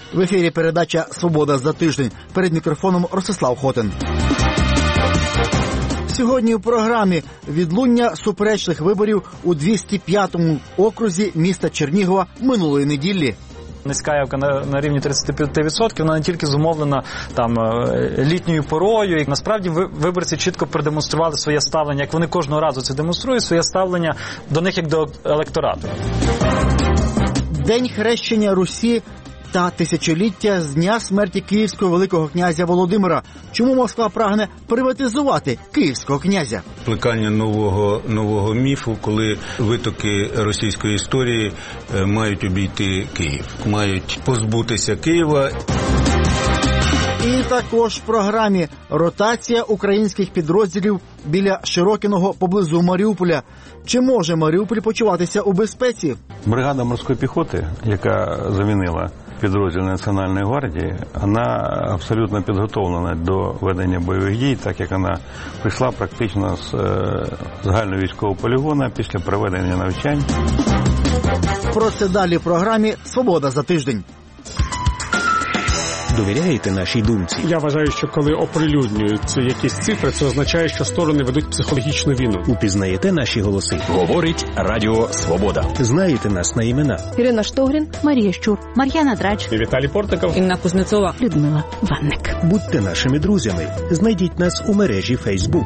В ефірі передача «Свобода за тиждень». Перед мікрофоном Ростислав Хотин. Сьогодні у програмі відлуння суперечних виборів у 205-му окрузі міста Чернігова минулої неділі. Низька явка на рівні 35%, вона не тільки зумовлена літньою порою. І насправді виборці чітко продемонстрували своє ставлення, як вони кожного разу це демонструють, своє ставлення до них як до електорату. День хрещення Русі та тисячоліття з дня смерті київського великого князя Володимира. Чому Москва прагне приватизувати київського князя? Плекання нового міфу, коли витоки російської історії мають обійти Київ, мають позбутися Києва. І також в програмі ротація українських підрозділів біля Широкіного поблизу Маріуполя. Чи може Маріуполь почуватися у безпеці? Бригада морської піхоти, яка замінила підрозділ Національної гвардії, вона абсолютно підготовлена до ведення бойових дій, так як вона прийшла практично з загальновійськового полігону після проведення навчань. Про це далі в програмі «Свобода за тиждень». Довіряєте нашій думці? Я вважаю, що коли оприлюднюються якісь цифри, це означає, що сторони ведуть психологічну війну. Упізнаєте наші голоси? Говорить Радіо Свобода. Знаєте нас на імена? Ірина Штогрін, Марія Щур, Мар'яна Драч, Віталій Портников, Інна Кузнецова, Людмила Ванник. Будьте нашими друзями. Знайдіть нас у мережі Facebook.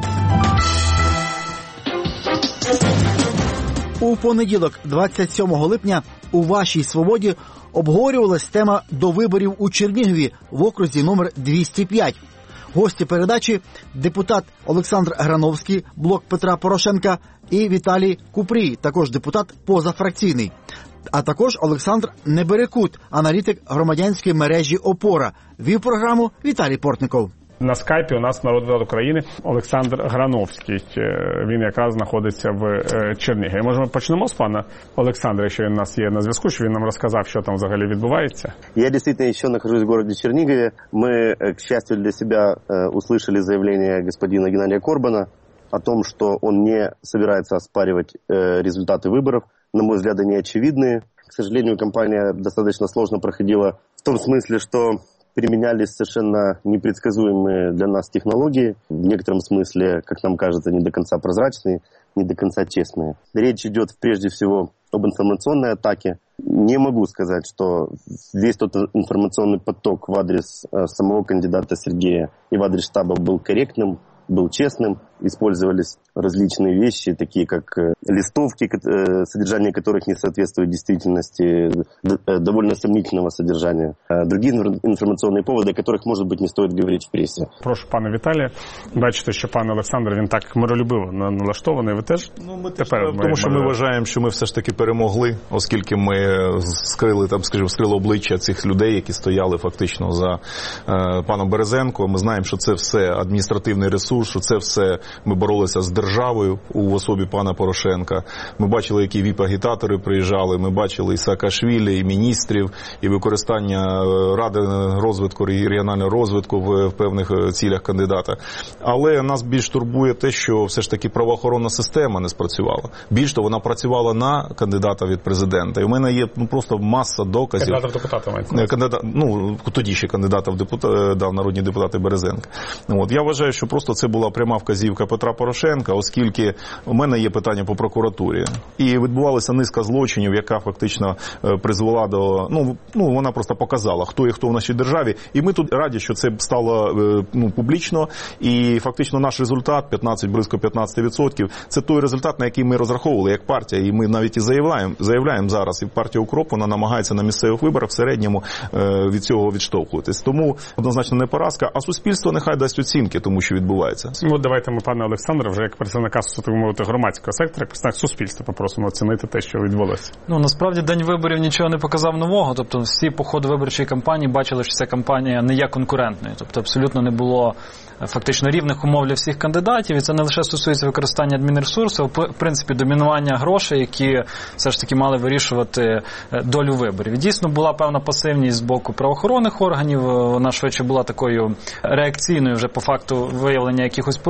У понеділок, 27 липня, у вашій «Свободі» обговорювалась тема до виборів у Чернігові в окрузі номер 205. Гості передачі – депутат Олександр Грановський, блок Петра Порошенка, і Віталій Купрій, також депутат позафракційний. А також Олександр Неберекут, аналітик громадянської мережі «Опора». Вів програму Віталій Портников. На скайпі у нас народний депутат України Олександр Грановський. Він якраз знаходиться в Чернігові. Може, ми почнемо з пана Олександра, якщо він у нас є на зв'язку, що він нам розказав, що там взагалі відбувається? Я действительно еще нахожусь в городе Чернигове. Мы, к счастью для себя, услышали заявление господина Геннадия Корбана о том, что он не собирается оспаривать результаты выборов. На мой взгляд, они очевидные. К сожалению, кампания достаточно сложно проходила в том смысле, что применялись совершенно непредсказуемые для нас технологии, в некотором смысле, как нам кажется, не до конца прозрачные, не до конца честные. Речь идет прежде всего об информационной атаке. Не могу сказать, что весь тот информационный поток в адрес самого кандидата Сергея и в адрес штаба был корректным, был честным. Использовались различные вещи, такие как листовки, содержание которых не соответствует действительности, довольно сомнительного содержания. Другие информационные поводы, о которых, может быть, не стоит говорить в прессе. Прошу пана Віталія. Бачите, що пан Олександр, він так миролюбиво налаштований. Ви теж? Ми тепер, тому що ми вважаємо, що ми все ж таки перемогли, оскільки ми скрили обличчя цих людей, які стояли фактично за паном Березенко. Ми знаємо, що це все адміністративний ресурс, що це все ми боролися з державою у особі пана Порошенка. Ми бачили, які ВІП-агітатори приїжджали, ми бачили і Саакашвілі, і міністрів, і використання Ради розвитку, регіонального розвитку в певних цілях кандидата. Але нас більш турбує те, що все ж таки правоохоронна система не спрацювала. Більш того, вона працювала на кандидата від президента. І у мене є просто маса доказів. Кандидата в депутати мається. Тоді ще кандидата в народні депутати Березенка. Я вважаю, що просто це була пряма вказівка Петра Порошенка, оскільки у мене є питання по прокуратурі. І відбувалася низка злочинів, яка фактично призвела до... вона просто показала, хто є хто в нашій державі. І ми тут раді, що це стало публічно. І фактично наш результат, близько 15%, це той результат, на який ми розраховували як партія. І ми навіть і заявляємо зараз, і партія «Укроп», вона намагається на місцевих виборах в середньому від цього відштовхуватись. Тому однозначно не поразка, а суспільство нехай дасть оцінки тому, що відбувається. Давайте ми, пане Олександре, вже як представника громадського сектора, як представник суспільства попросимо оцінити те, що відбулося. Насправді день виборів нічого не показав нового. Тобто всі по ходу виборчої кампанії бачили, що ця кампанія не є конкурентною. Тобто абсолютно не було фактично рівних умов для всіх кандидатів. І це не лише стосується використання адмінресурсу, а в принципі домінування грошей, які все ж таки мали вирішувати долю виборів. І дійсно була певна пасивність з боку правоохоронних органів. Вона швидше була такою реакційною вже по факту виявлення якихось порушень.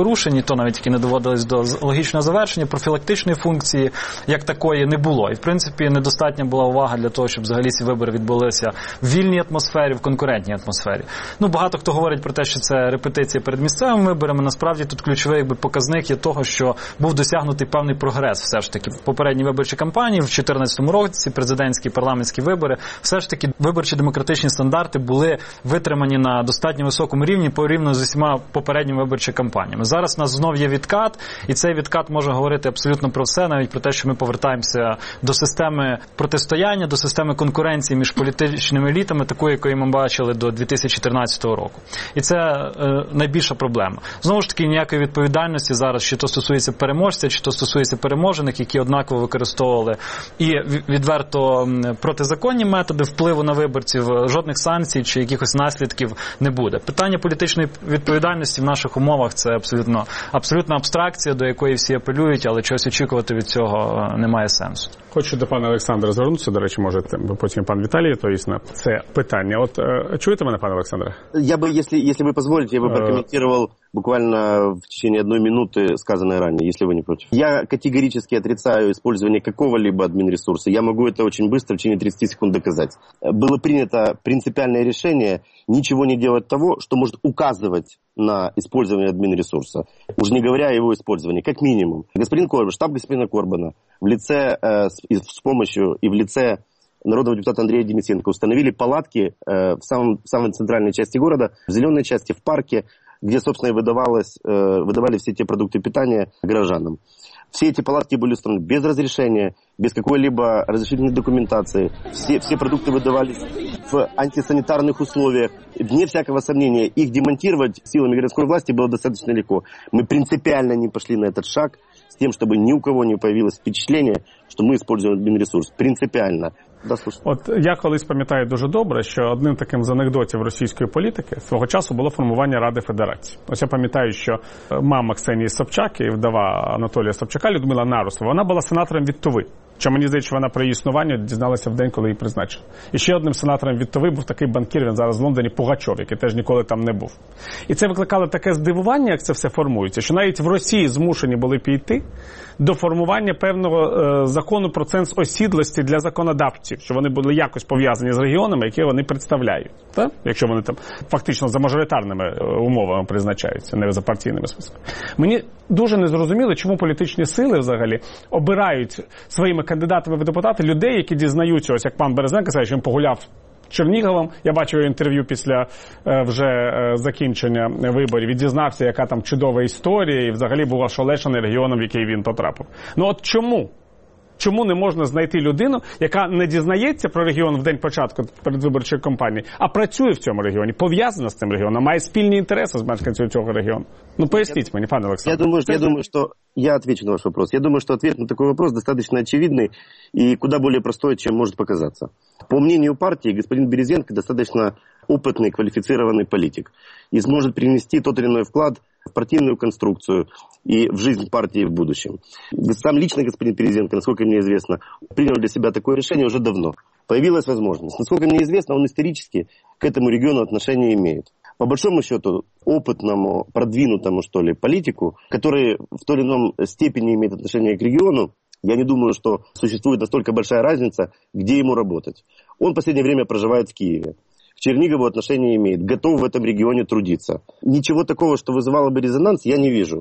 то навіть які не доводились до логічного завершення, профілактичної функції як такої не було. І, в принципі, недостатня була увага для того, щоб взагалі ці вибори відбулися в вільній атмосфері, в конкурентній атмосфері. Багато хто говорить про те, що це репетиція перед місцевими виборами. Насправді тут ключовий показник є того, що був досягнутий певний прогрес все ж таки. Попередні виборчі кампанії в 2014 році, президентські, парламентські вибори, все ж таки виборчі демократичні стандарти були витримані на достатньо високому рівні порівняно з усіма попередніми виборчими кампаніями. Зараз у нас знов є відкат, і цей відкат може говорити абсолютно про все, навіть про те, що ми повертаємося до системи протистояння, до системи конкуренції між політичними елітами, такої, якої ми бачили до 2014 року. І це найбільша проблема. Знову ж таки, ніякої відповідальності зараз, чи то стосується переможця, чи то стосується переможених, які однаково використовували і відверто протизаконні методи впливу на виборців, жодних санкцій чи якихось наслідків не буде. Питання політичної відповідальності в наших умовах – це абсолютна абстракція, до якої всі апелюють, але чогось очікувати від цього немає сенсу. Хочу до пана Олександра звернутися, до речі, може потім пан Віталій відповість на це питання. От чуєте мене, пане Олександре? Я бы, если вы позволите, я бы прокомментировал буквально в течение 1 минуты сказанное ранее, если вы не против. Я категорически отрицаю использование какого-либо админресурса. Я могу это очень быстро, в течение 30 секунд доказать. Было принято принципиальное решение ничего не делать того, что может указывать на использование админресурса. Уж не говоря о его использовании, как минимум. Господин Корбан, штаб господина Корбана в лице, с помощью и в лице народного депутата Андрея Денисенко установили палатки в самой центральной части города, в зеленой части, в парке, где, собственно, и выдавали все те продукты питания гражданам. Все эти палатки были установлены без разрешения, без какой-либо разрешительной документации. Все продукты выдавались в антисанитарных условиях. Вне всякого сомнения, их демонтировать силами городской власти было достаточно легко. Мы принципиально не пошли на этот шаг с тем, чтобы ни у кого не появилось впечатление, что мы используем админресурс. Принципиально. От я колись пам'ятаю дуже добре, що одним таким з анекдотів російської політики свого часу було формування Ради Федерації. Ось я пам'ятаю, що мама Ксенії Собчак і вдова Анатолія Собчака Людмила Нарусова, вона була сенатором від Туви. Що мені здається, що вона про її існування дізналася в день, коли її призначили. І ще одним сенатором від Туви був такий банкір, він зараз в Лондоні, Пугачов, який теж ніколи там не був. І це викликало таке здивування, як це все формується, що навіть в Росії змушені були піти до формування певного закону про ценз осідлості для законодавців, що вони були якось пов'язані з регіонами, які вони представляють. Так? Якщо вони там фактично за мажоритарними умовами призначаються, не за партійними списками. Мені дуже незрозуміло, чому політичні сили взагалі обирають своїми кандидатами в депутати людей, які дізнаються, ось як пан Березенко сказав, що він погуляв Черніговом. Я бачив інтерв'ю після вже закінчення виборів і дізнався, яка там чудова історія, і взагалі був ошелешений регіоном, в який він потрапив. Ну от чому? Чому не можна знайти людину, яка не дізнається про регіон в день початку передвиборчої кампанії, а працює в цьому регіоні, пов'язана з цим регіоном, має спільні інтереси з мешканцями цього регіону? Ну, поясніть мені, пане Олександр. Я думаю, что я отвечу на ваш вопрос. Я думаю, что ответ на такой вопрос достаточно очевидный и куда более простой, чем может показаться. По мнению партии, господин Березенко достаточно опытный, квалифицированный политик и сможет принести тот или иной вклад в партийную конструкцию и в жизнь партии в будущем. Сам лично господин Березенко, насколько мне известно, принял для себя такое решение уже давно. Появилась возможность. Насколько мне известно, он исторически к этому региону отношение имеет. По большому счету, опытному, продвинутому, что ли, политику, который в той или ином степени имеет отношение к региону, я не думаю, что существует настолько большая разница, где ему работать. Он в последнее время проживает в Киеве. К Чернигову отношение имеет, готов в этом регионе трудиться. Ничего такого, что вызывало бы резонанс, я не вижу.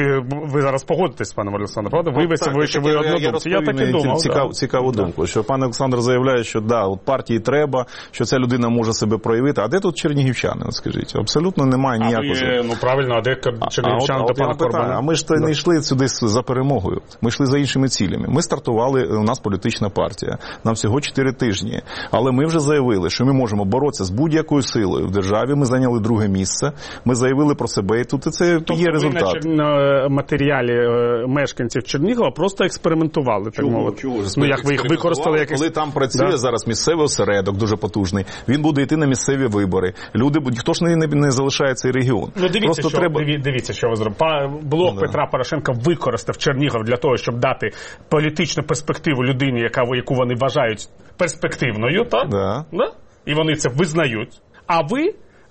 Ви зараз погодитесь з паном Олександром, правда? Виявиться, що ви однодумці. Я так і думав. Цікаву думку, що пан Олександр заявляє, що да, от партії треба, що ця людина може себе проявити. А де тут чернігівчани, от скажіть? Абсолютно немає ніякого. Ну правильно, а де чернігівчани до пана Корбана? А ми ж не йшли сюди за перемогою. Ми йшли за іншими цілями. Ми стартували, у нас політична партія. Нам всього 4 тижні. Але ми вже заявили, що ми можемо боротися з будь-якою силою в державі. Ми зайняли 2-ге місце. Ми заявили про себе, і тут це є результат. Тобто ви на матеріалі мешканців Чернігова просто експериментували, так мовити. Ну, як ви їх використали якось... Коли там працює зараз місцевий осередок, дуже потужний, він буде йти на місцеві вибори. Люди, ніхто ж не залишає цей регіон. Ну, дивіться, що ви зробили. Блок Петра Порошенка використав Чернігов для того, щоб дати політичну перспективу людині, яку вони вважають перспективною, так? Да. І вони це визнають. А ви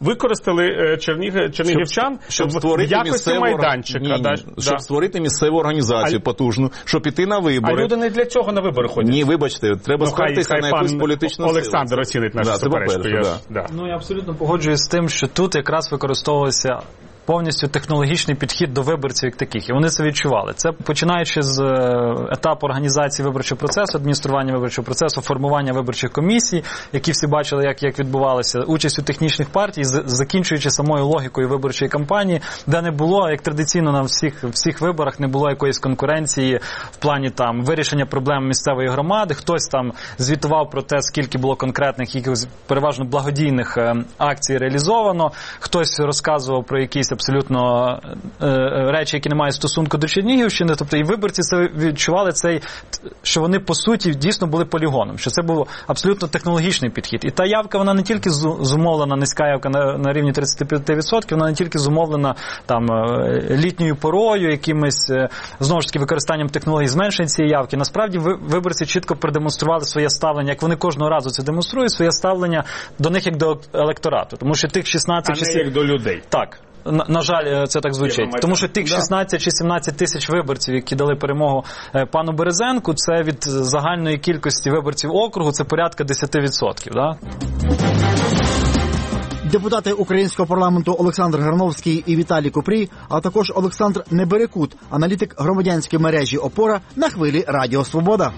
використали чернігівчан в якості майданчика. Щоб створити місцеву організацію потужну, щоб піти на вибори. А люди не для цього на вибори ходять. Ні, вибачте, треба спертися на якусь політичну силу. Олександр оцінить нашу суперечку. Ну, я абсолютно погоджуюсь з тим, що тут якраз використовувався повністю технологічний підхід до виборців як таких. І вони це відчували. Це починаючи з етапу організації виборчого процесу, адміністрування виборчого процесу, формування виборчих комісій, які всі бачили, як відбувалося, участь у технічних партій, закінчуючи самою логікою виборчої кампанії, де не було, як традиційно на всіх виборах, не було якоїсь конкуренції в плані там вирішення проблем місцевої громади. Хтось там звітував про те, скільки було конкретних, якихось переважно благодійних акцій реалізовано, хтось розказував про якісь абсолютно речі, які не мають стосунку до Чернігівщини. Тобто і виборці це відчували що вони по суті дійсно були полігоном, що це був абсолютно технологічний підхід. І та явка, вона не тільки зумовлена, низька явка на рівні 35%, вона не тільки зумовлена там літньою порою, якимось знову ж таки використанням технологій зменшення цієї явки. Насправді виборці чітко продемонстрували своє ставлення, як вони кожного разу це демонструють, своє ставлення до них як до електорату. Тому що тих 16 а не як до людей. Так. На жаль, це так звучить. Тому що тих 16 чи 17 тисяч виборців, які дали перемогу пану Березенку, це від загальної кількості виборців округу, це порядка 10%. Да? Депутати українського парламенту Олександр Грановський і Віталій Купрій, а також Олександр Неберекут, аналітик громадянської мережі «Опора» на хвилі Радіо Свобода.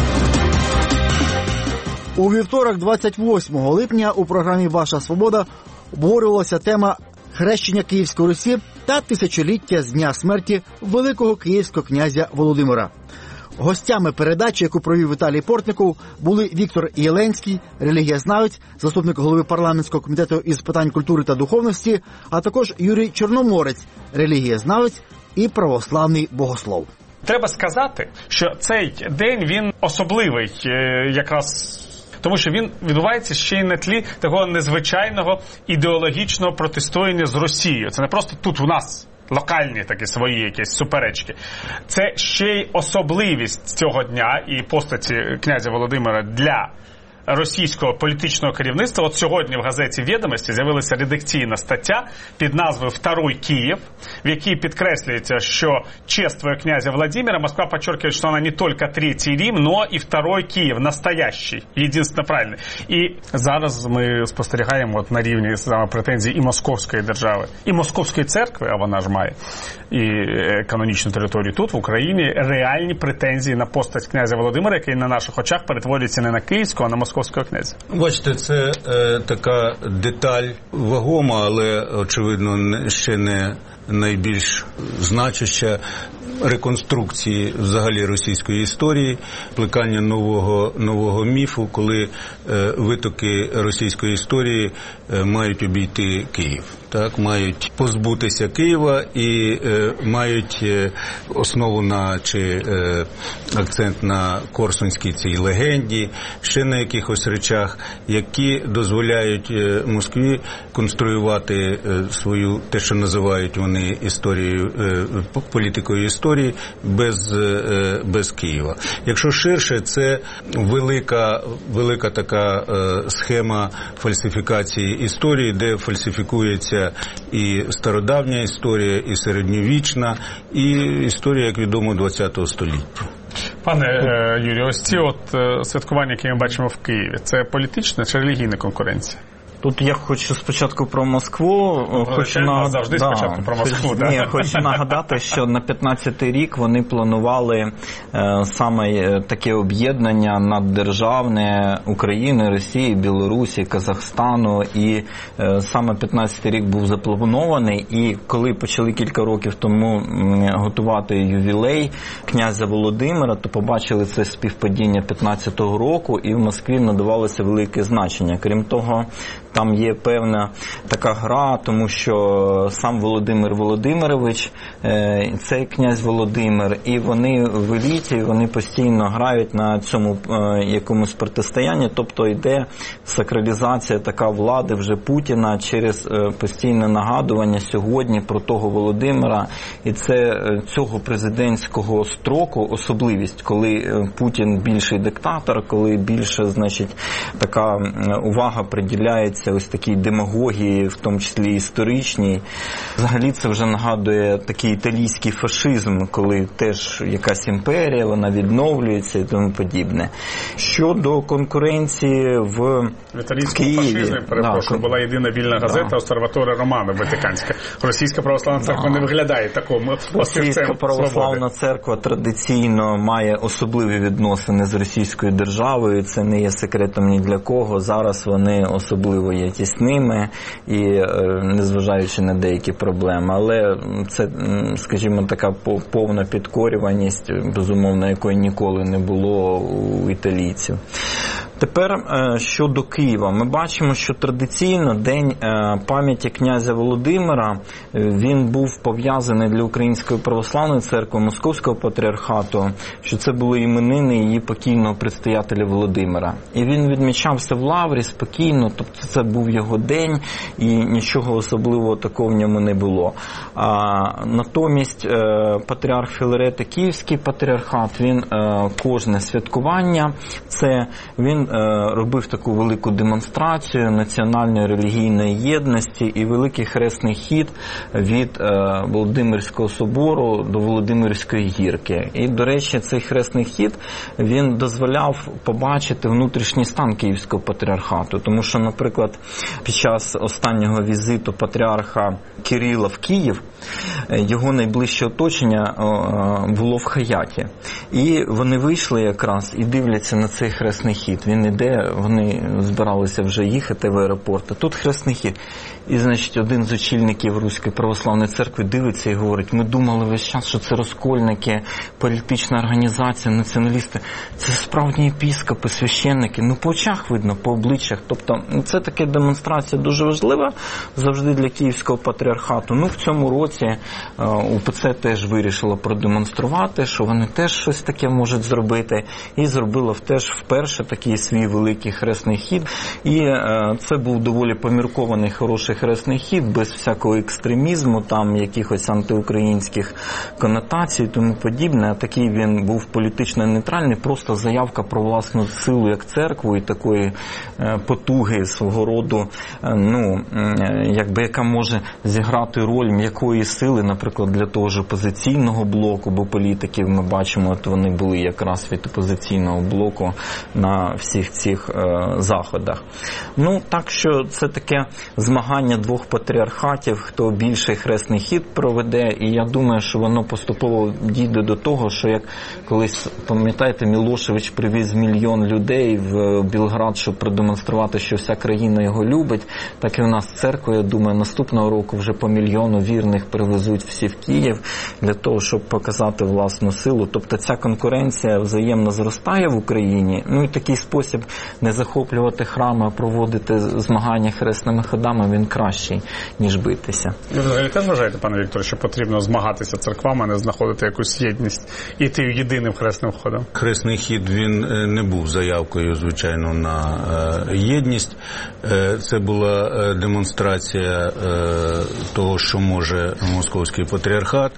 У вівторок, 28 липня, у програмі «Ваша Свобода» обговорювалася тема хрещення Київської Русі та тисячоліття з дня смерті великого київського князя Володимира. Гостями передачі, яку провів Віталій Портников, були Віктор Єленський, релігієзнавець, заступник голови парламентського комітету із питань культури та духовності, а також Юрій Чорноморець, релігієзнавець і православний богослов. Треба сказати, що цей день, він особливий якраз тому що він відбувається ще й на тлі такого незвичайного ідеологічного протистояння з Росією. Це не просто тут у нас локальні такі свої якісь суперечки. Це ще й особливість цього дня і постаті князя Володимира для російського політичного керівництва. От сьогодні в газеті «Відомості» з'явилася редакційна стаття під назвою «Второй Київ», в якій підкреслюється, що чествуя князя Владимира, Москва подчеркивает, что она не только Третий Рим, но и Второй Київ, настоящий, единственно правильний. І зараз ми спостерігаємо от на рівні саме претензій і Московської держави, і Московської церкви, а вона ж має і канонічну територію тут, в Україні, реальні претензії на постать князя Володимира, який на наших очах перетворюється не на київського, а на московського князя. Бачите, це така деталь вагома, але, очевидно, ще не найбільш значуща реконструкції взагалі російської історії, плекання нового міфу, коли витоки російської історії мають обійти Київ. Так, мають позбутися Києва і мають основу акцент на Корсунській цій легенді, ще на якихось речах, які дозволяють Москві конструювати свою, те, що називають вони історією, політикою історії без Києва. Якщо ширше, це велика така схема фальсифікації історії, де фальсифікується і стародавня історія, і середньовічна, і історія, як відомо, ХХ століття. Пане Юрію, ось ці святкування, які ми бачимо в Києві, це політична чи релігійна конкуренція? Тут я хочу спочатку про Москву. Завжди спочатку про Москву. Ні, хочу нагадати, що на 15-й рік вони планували саме таке об'єднання наддержавне України, Росії, Білорусі, Казахстану. І саме 15-й рік був запланований. І коли почали кілька років тому готувати ювілей князя Володимира, то побачили це співпадіння 15-го року, і в Москві надавалося велике значення. Крім того, там є певна така гра, тому що сам Володимир Володимирович, цей князь Володимир, і вони в еліті, вони постійно грають на цьому якомусь протистоянні, тобто йде сакралізація така влади вже Путіна через постійне нагадування сьогодні про того Володимира, і це цього президентського строку особливість, коли Путін більший диктатор, коли більше, значить, така увага приділяється знаєте, ось такій демагогії, в тому числі історичній. Взагалі це вже нагадує такий італійський фашизм, коли теж якась імперія, вона відновлюється і тому подібне. Щодо конкуренції в італійському фашизмі, перепрошую, була єдина вільна газета «Осерваторія Романо» Ватиканська. Російська православна церква не виглядає такому острівцем Російська православна церква традиційно має особливі відносини з російською державою, це не є секретом ні для кого. Зараз вони особливо є тісними і незважаючи на деякі проблеми. Але це, скажімо, така повна підкорюваність, безумовно, якої ніколи не було у італійців. Тепер щодо Києва. Ми бачимо, що традиційно День пам'яті князя Володимира, він був пов'язаний для Української православної церкви Московського патріархату, що це були іменини її покійного предстоятеля Володимира. І він відмічався в Лаврі спокійно, тобто це був його день і нічого особливого такого в ньому не було. Натомість патріарх Філарет і Київський патріархат, він кожне святкування, це він робив таку велику демонстрацію національної релігійної єдності і великий хресний хід від Володимирського собору до Володимирської гірки. І, до речі, цей хресний хід, він дозволяв побачити внутрішній стан Київського патріархату. Тому що, наприклад, під час останнього візиту патріарха Кирила в Київ, його найближче оточення було в Хаяті. І вони вийшли якраз і дивляться на цей хресний хід. Він іде, вони збиралися вже їхати в аеропорт, а тут хресний хід. І, значить, один з очільників Руської православної церкви дивиться і говорить: ми думали весь час, що це розкольники, політична організація, націоналісти. Це справжні єпіскопи, священники. Ну, по очах видно, по обличчях. Тобто, це така демонстрація дуже важлива завжди для Київського патріархату. Ну, в цьому році УПЦ теж вирішила продемонструвати, що вони теж щось таке можуть зробити. І зробила теж вперше такий свій великий хресний хід. І це був доволі поміркований, хороший хресний хід, без всякого екстремізму, там якихось антиукраїнських конотацій і тому подібне. А такий він був політично нейтральний, просто заявка про власну силу як церкву і такої потуги свого роду, ну, якби яка може зіграти роль м'якої сили, наприклад, для того ж опозиційного блоку, бо політиків ми бачимо, от вони були якраз від опозиційного блоку на всіх цих заходах. Ну, так що це таке змагання двох патріархатів, хто більший хресний хід проведе, і я думаю, що воно поступово дійде до того, що як колись, пам'ятаєте, Мілошевич привіз 1 мільйон людей в Білград, щоб продемонструвати, що вся країна його любить, так і в нас церква, я думаю, наступного року вже по 1 мільйону вірних привезуть всі в Київ для того, щоб показати власну силу. Тобто ця конкуренція взаємно зростає в Україні, ну і такий спосіб не захоплювати храми, а проводити змагання хресними ходами, він кращий, ніж битися. Ви взагалі теж вважаєте, пане Вікторе, що потрібно змагатися церквами, а не знаходити якусь єдність, іти єдиним хресним ходом? Хресний хід, він не був заявкою, звичайно, на єдність. Це була демонстрація того, що може Московський патріархат.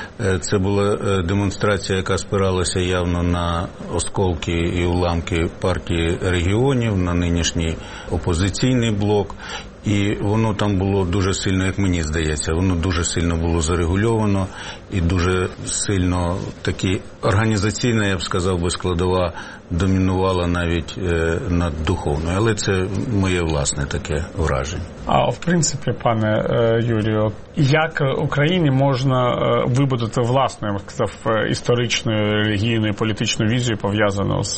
Це була демонстрація, яка спиралася явно на осколки і уламки партії регіонів, на нинішній опозиційний блок. І воно там було дуже сильно, як мені здається, воно дуже сильно було зарегульовано і дуже сильно такі організаційна, я б сказав би, складова домінувала навіть над духовною. Але це моє власне таке враження. А в принципі, пане Юрію, як Україні можна вибудувати власну, я б сказав, історичну, релігійну і політичну візію, пов'язану з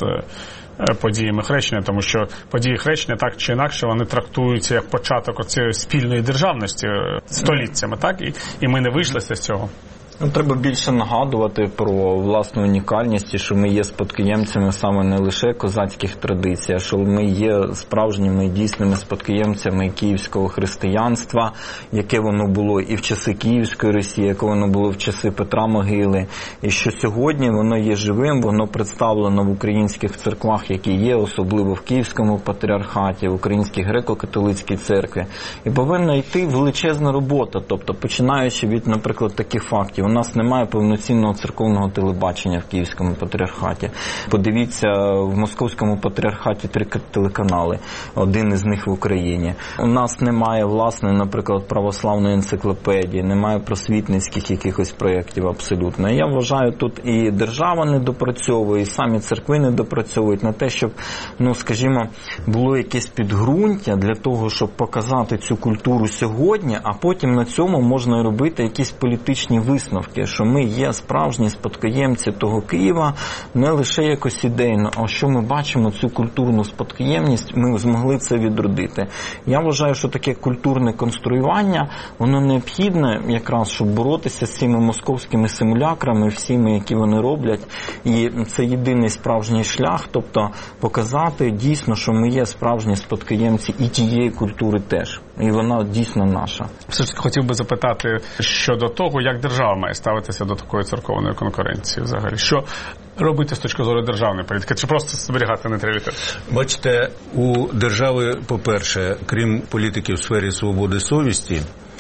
подіями хрещення, тому що події хрещення так чи інакше вони трактуються як початок цієї спільної державності століттями, так? І ми не вийшли з цього. Треба більше нагадувати про власну унікальність, і що ми є спадкоємцями саме не лише козацьких традицій, а що ми є справжніми дійсними спадкоємцями київського християнства, яке воно було і в часи Київської Росії, яке воно було в часи Петра Могили, і що сьогодні воно є живим, воно представлено в українських церквах, які є, особливо в Київському патріархаті, в Українській греко-католицькій церкві. І повинна йти величезна робота, тобто починаючи від, наприклад, таких фактів. У нас немає повноцінного церковного телебачення в Київському патріархаті. Подивіться, в Московському патріархаті 3 телеканали, один із них в Україні. У нас немає власної, наприклад, православної енциклопедії, немає просвітницьких якихось проєктів абсолютно. Я вважаю, тут і держава не допрацьовує, і самі церкви не допрацьовують на те, щоб, скажімо, було якесь підґрунтя для того, щоб показати цю культуру сьогодні, а потім на цьому можна робити якісь політичні висновки, що ми є справжні спадкоємці того Києва, не лише якось ідейно, а що ми бачимо цю культурну спадкоємність, ми змогли це відродити. Я вважаю, що таке культурне конструювання, воно необхідне якраз, щоб боротися з цими московськими симулякрами, всіми, які вони роблять, і це єдиний справжній шлях, тобто показати дійсно, що ми є справжні спадкоємці і тієї культури теж, і вона дійсно наша. Все ж хотів би запитати щодо того, як держава має ставитися до такої церковної конкуренції взагалі. Що робити з точки зору державної політики? Чи просто зберігати нейтралітет? Бачите, у держави, по-перше, крім політики в сфері свободи совісті,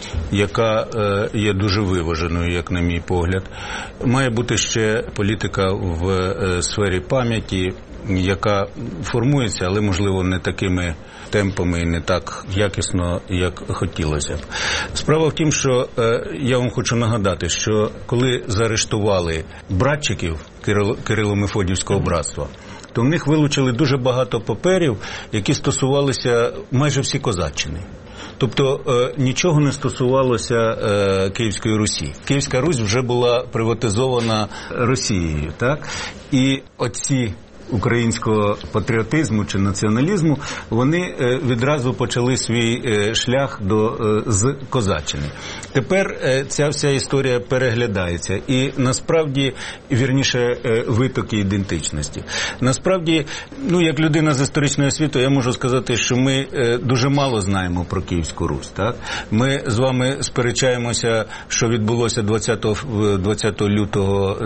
яка є дуже виваженою, як на мій погляд, має бути ще політика в сфері пам'яті, яка формується, але, можливо, не такими темпами і не так якісно, як хотілося б. Справа в тім, що я вам хочу нагадати, що коли заарештували братчиків Кирило-Мефодіївського братства, то в них вилучили дуже багато паперів, які стосувалися майже всі козаччини. Тобто нічого не стосувалося Київської Русі. Київська Русь вже була приватизована Росією, так? І оці українського патріотизму чи націоналізму, вони відразу почали свій шлях з козаччини. Тепер ця вся історія переглядається. І насправді, вірніше, витоки ідентичності. Насправді, як людина з історичною освітою, я можу сказати, що ми дуже мало знаємо про Київську Русь. Так? Ми з вами сперечаємося, що відбулося 20 лютого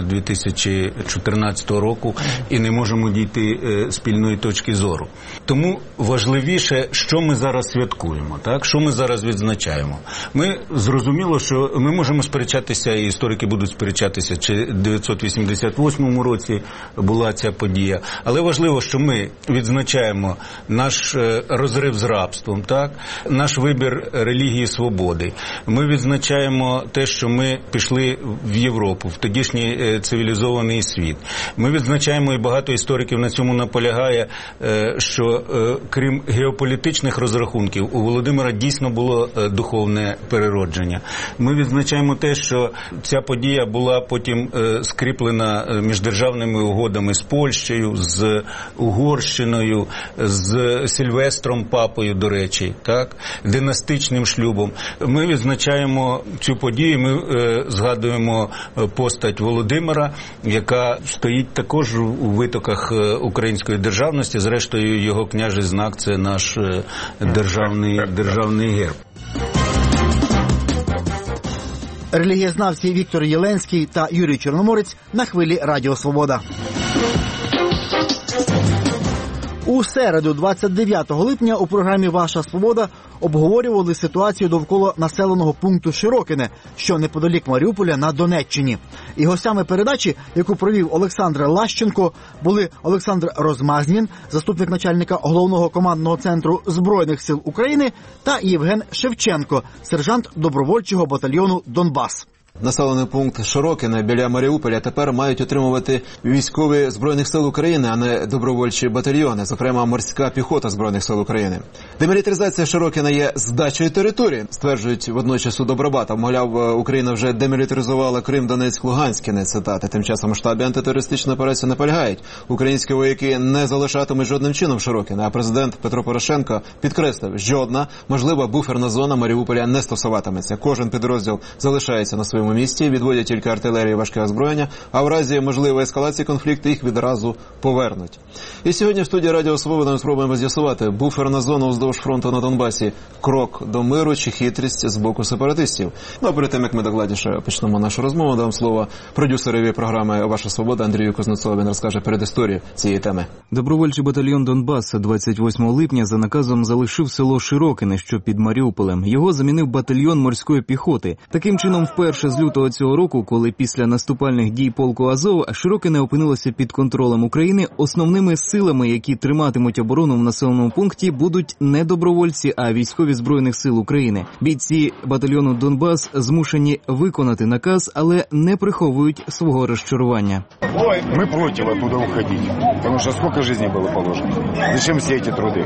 2014 року, і не можемо дійти спільної точки зору. Тому важливіше, що ми зараз святкуємо, так? Що ми зараз відзначаємо. Ми зрозуміло, що ми можемо сперечатися, і історики будуть сперечатися, чи в 1988 році була ця подія. Але важливо, що ми відзначаємо наш розрив з рабством, так? Наш вибір релігії свободи. Ми відзначаємо те, що ми пішли в Європу, в тодішній цивілізований світ. Ми відзначаємо, і багато істориків на цьому наполягає, що крім геополітичних розрахунків, у Володимира дійсно було духовне переродження. Ми відзначаємо те, що ця подія була потім скріплена міждержавними угодами з Польщею, з Угорщиною, з Сильвестром Папою, до речі, так? Династичним шлюбом. Ми відзначаємо цю подію, ми згадуємо постать Володимира, яка стоїть також у витоках української державності. Зрештою, його княжий знак – це наш державний герб. Релігієзнавці Віктор Єленський та Юрій Чорноморець на хвилі Радіо Свобода. У середу, 29 липня, у програмі «Ваша Свобода» обговорювали ситуацію довкола населеного пункту Широкине, що неподалік Маріуполя на Донеччині. І гостями передачі, яку провів Олександр Лащенко, були Олександр Розмазнін, заступник начальника Головного командного центру Збройних сил України, та Євген Шевченко, сержант добровольчого батальйону «Донбас». Населений пункт Широкине біля Маріуполя тепер мають отримувати військові Збройних сил України, а не добровольчі батальйони, зокрема морська піхота Збройних сил України. Демілітаризація Широкина є здачею території, стверджують водночас у Добробата. Мовляв, Україна вже демілітаризувала Крим, Донецьк, Луганськ, кінець цитати. Тим часом в штабі антитерористичної операції наполягають. Українські вояки не залишатимуть жодним чином Широкине, а президент Петро Порошенко підкреслив, жодна можлива буферна зона Маріуполя не стосуватиметься. Кожен підрозділ залишається на своєму місті, відводять тільки артилерію і важке озброєння, а в разі можливої ескалації конфлікту їх відразу повернуть. І сьогодні в студії Радіо Свобода ми спробуємо з'ясувати, буферна зона уздовж фронту на Донбасі – крок до миру чи хитрість з боку сепаратистів. А перед тим, як ми докладніше почнемо нашу розмову, дам слово продюсерові програми «Ваша Свобода» Андрію Кузнецову. Він розкаже передісторію цієї теми. Добровольчий батальйон Донбаса 28 липня за наказом залишив село Широкине, що під Маріуполем. Його замінив батальйон морської піхоти. Таким чином, вперше почалося з лютого цього року, коли після наступальних дій полку Азов Широкине опинилося під контролем України. Основними силами, які триматимуть оборону в населеному пункті, будуть не добровольці, а військові Збройних сил України. Бійці батальйону «Донбас» змушені виконати наказ, але не приховують свого розчарування. Мы против оттуда уходить, потому что сколько жизней было положено. Зачем все эти труды?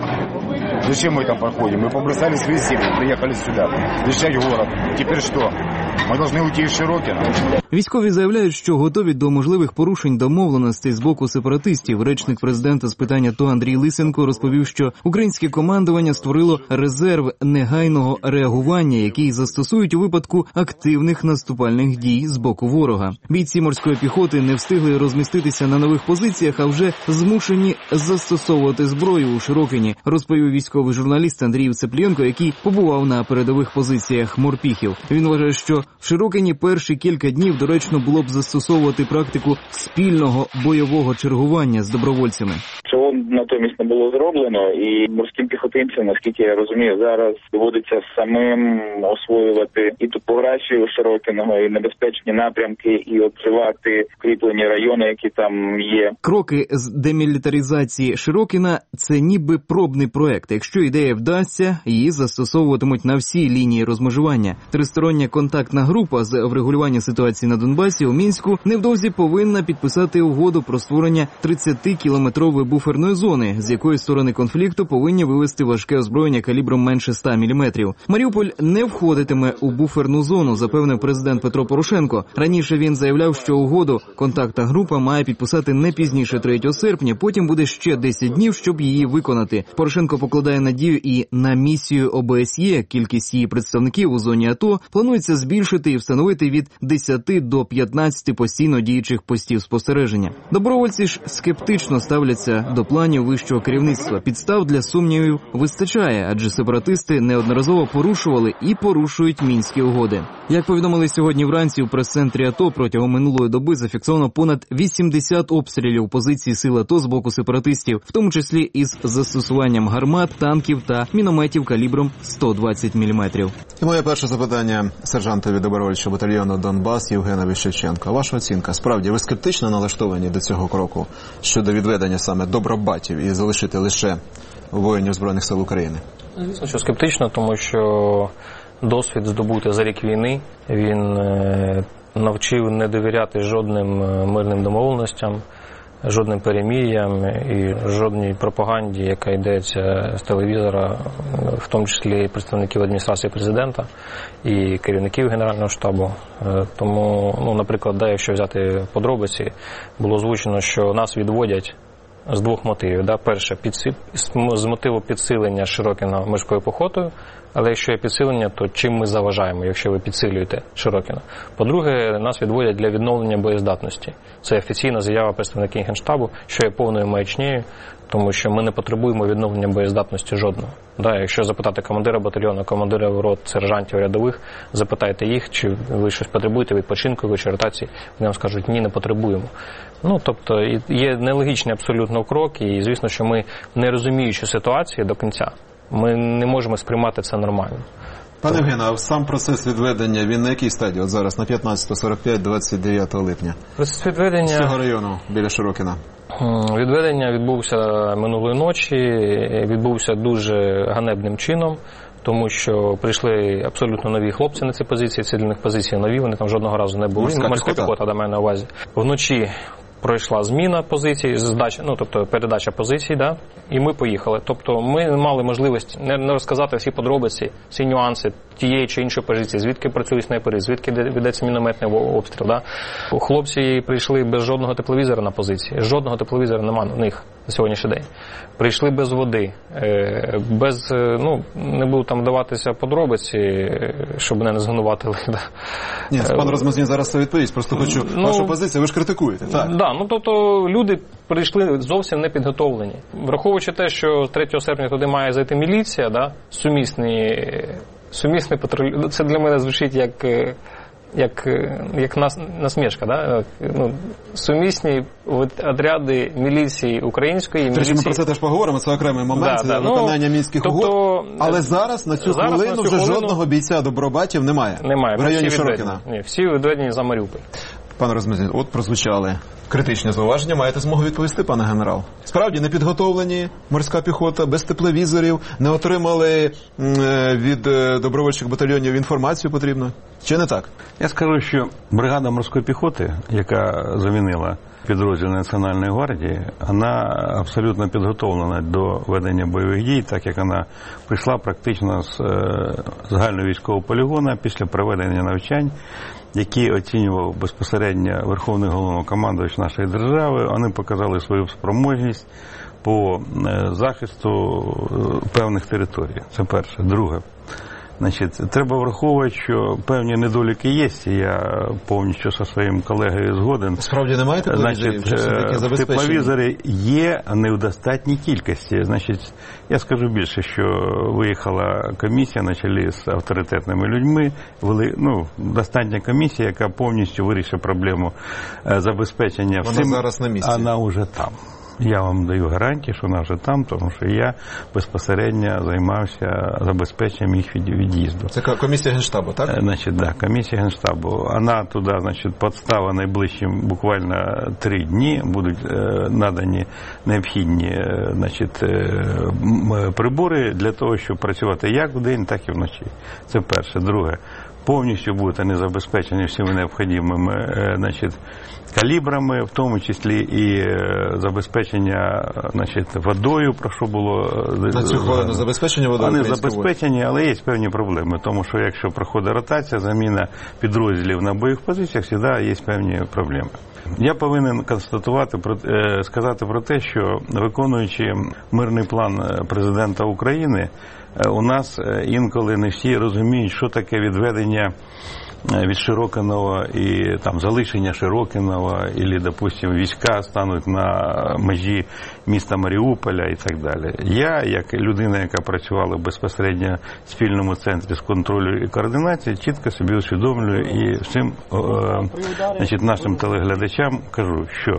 Зачем мы там проходим? Мы побросали свои семьи, приехали сюда, защищать город. Теперь что? Ми повинні уйти із Широкіна. Військові заявляють, що готові до можливих порушень домовленостей з боку сепаратистів. Речник президента з питань АТО Андрій Лисенко розповів, що українське командування створило резерв негайного реагування, який застосують у випадку активних наступальних дій з боку ворога. Бійці морської піхоти не встигли розміститися на нових позиціях, а вже змушені застосовувати зброю у Широкині, розповів військовий журналіст Андрій Цеплієнко, який побував на передових позиціях морпіхів. Він вважає, що в Широкині перші кілька днів доречно було б застосовувати практику спільного бойового чергування з добровольцями. Цього натомість не було зроблено, і морським піхотинцям, наскільки я розумію, зараз доводиться самим освоювати і топографію Широкиного, і небезпечні напрямки, і обживати укріплені райони, які там є. Кроки з демілітаризації Широкина – це ніби пробний проект. Якщо ідея вдасться, її застосовуватимуть на всій лінії розмежування. Тристороння контактна група з врегулювання ситуації на Донбасі у Мінську невдовзі повинна підписати угоду про створення 30-кілометрової буферної зони, з якої сторони конфлікту повинні вивести важке озброєння калібром менше 100 мм. Маріуполь не входитиме у буферну зону, запевнив президент Петро Порошенко. Раніше він заявляв, що угоду контактна група має підписати не пізніше 3 серпня, потім буде ще 10 днів, щоб її виконати. Порошенко покладає надію і на місію ОБСЄ. Кількість її представників у зоні АТО планується збільшити і встановити від 10 до 15 постійно діючих постів спостереження. Добровольці ж скептично ставляться до планів вищого керівництва. Підстав для сумнівів вистачає, адже сепаратисти неодноразово порушували і порушують мінські угоди. Як повідомили сьогодні вранці у прес-центрі АТО, протягом минулої доби зафіксовано понад 80 обстрілів позицій сил АТО з боку сепаратистів, в тому числі із застосуванням гармат, танків та мінометів калібром 120 мм. І моє перше запитання сержантові добровольчого батальйону «Донбас» Євгенові Шевченко. Ваша оцінка, справді, ви скептично налаштовані до цього кроку щодо відведення саме добробатів і залишити лише воїнів Збройних сил України? Звісно, що скептично, тому що досвід здобутий за рік війни, він навчив не довіряти жодним мирним домовленостям, жодним перемір'ям і жодній пропаганді, яка йдеться з телевізора, в тому числі представників адміністрації президента і керівників Генерального штабу. Тому, наприклад, якщо взяти подробиці, було озвучено, що нас відводять з двох мотивів. Перше, з мотиву підсилення Широкіна морською піхотою, але якщо є підсилення, то чим ми заважаємо, якщо ви підсилюєте Широкіна? По-друге, нас відводять для відновлення боєздатності. Це офіційна заява представників Генштабу, що є повною маячнею, тому що ми не потребуємо відновлення боєздатності жодного. Якщо запитати командира батальйону, командира рот, сержантів, рядових, запитайте їх, чи ви щось потребуєте відпочинку, чи ротації, вони вам скажуть, ні, не потребуємо. Тобто є нелогічний абсолютно крок, і звісно, що ми, не розуміючи ситуації до кінця, ми не можемо сприймати це нормально. Пане Євгене, а сам процес відведення, він на якій стадії? От зараз, на 15:45, 29 липня. Процес відведення... З цього району, біля Широкіна. Відведення відбувся минулої ночі, відбувся дуже ганебним чином, тому що прийшли абсолютно нові хлопці на ці позиції, цивільних позицій нові, вони там жодного разу не були. Морська піхота, до мене на увазі. Вночі пройшла зміна позицій, тобто передача позицій, і ми поїхали. Тобто ми мали можливість не розказати всі подробиці, всі нюанси тієї чи іншої позиції, звідки працюють снайпери, звідки ведеться мінометний обстріл. Хлопці прийшли без жодного тепловізора на позиції, жодного тепловізора немає у них на сьогоднішній день. Прийшли без води, не буду там вдаватися подробиці, щоб мене не звинуватили. Ні, пан Розмазній зараз це відповість, просто хочу вашу позицію, ви ж критикуєте, так? Тобто люди прийшли зовсім не підготовлені. Враховуючи те, що 3 серпня туди має зайти міліція, сумісний патруль, це для мене звучить як як насмішка, да? Сумісні отряди міліції української. Ми про це теж поговоримо, це окремий момент, це виконання Мінських угод. Але зараз, на цю хвилину, вже жодного бійця добробатів немає. Немає. В районі Широкіна. Ні, всі відведені за Маріуполь. Пане Розмізин, от прозвучали критичні зауваження. Маєте змогу відповісти, пане генерал? Справді, не підготовлені морська піхота, без тепловізорів, не отримали від добровольчих батальйонів інформацію потрібну? Чи не так? Я скажу, що бригада морської піхоти, яка замінила підрозділ Національної гвардії, вона абсолютно підготовлена до ведення бойових дій, так як вона прийшла практично з загального військового полігону після проведення навчань, які оцінював безпосередньо Верховний Головнокомандувач нашої держави. Вони показали свою спроможність по захисту певних територій. Це перше. Друге. Треба враховувати, що певні недоліки є, і я повністю зі своїм колегою згоден. Справді немає тепловізорів? Тепловізори є, а не в достатній кількості. Я скажу більше, що виїхала комісія на чолі з авторитетними людьми, достатня комісія, яка повністю вирішить проблему забезпечення. Вона зараз на місці? Вона вже там. Я вам даю гарантії, що вона вже там, тому що я безпосередньо займався забезпеченням їх від'їзду. Це комісія Генштабу, так? Так, комісія Генштабу. Вона туди, підстава найближчим буквально 3 дні, будуть надані необхідні прибори для того, щоб працювати як вдень, так і вночі. Це перше. Друге. Повністю будуть забезпечені всіми необхідними калібрами, в тому числі і забезпечення водою, про що було... На цю хвилину забезпечення водою? Вони забезпечені, але є певні проблеми, тому що якщо проходить ротація, заміна підрозділів на бойових позиціях, завжди є певні проблеми. Я повинен сказати про те, що виконуючи мирний план президента України, у нас інколи не всі розуміють, що таке відведення від Широкиного і залишення Широкиного, або, допустимо, війська стануть на межі міста Маріуполя і так далі. Я, як людина, яка працювала безпосередньо в спільному центрі з контролю і координації, чітко собі усвідомлюю і всім нашим телеглядачам кажу, що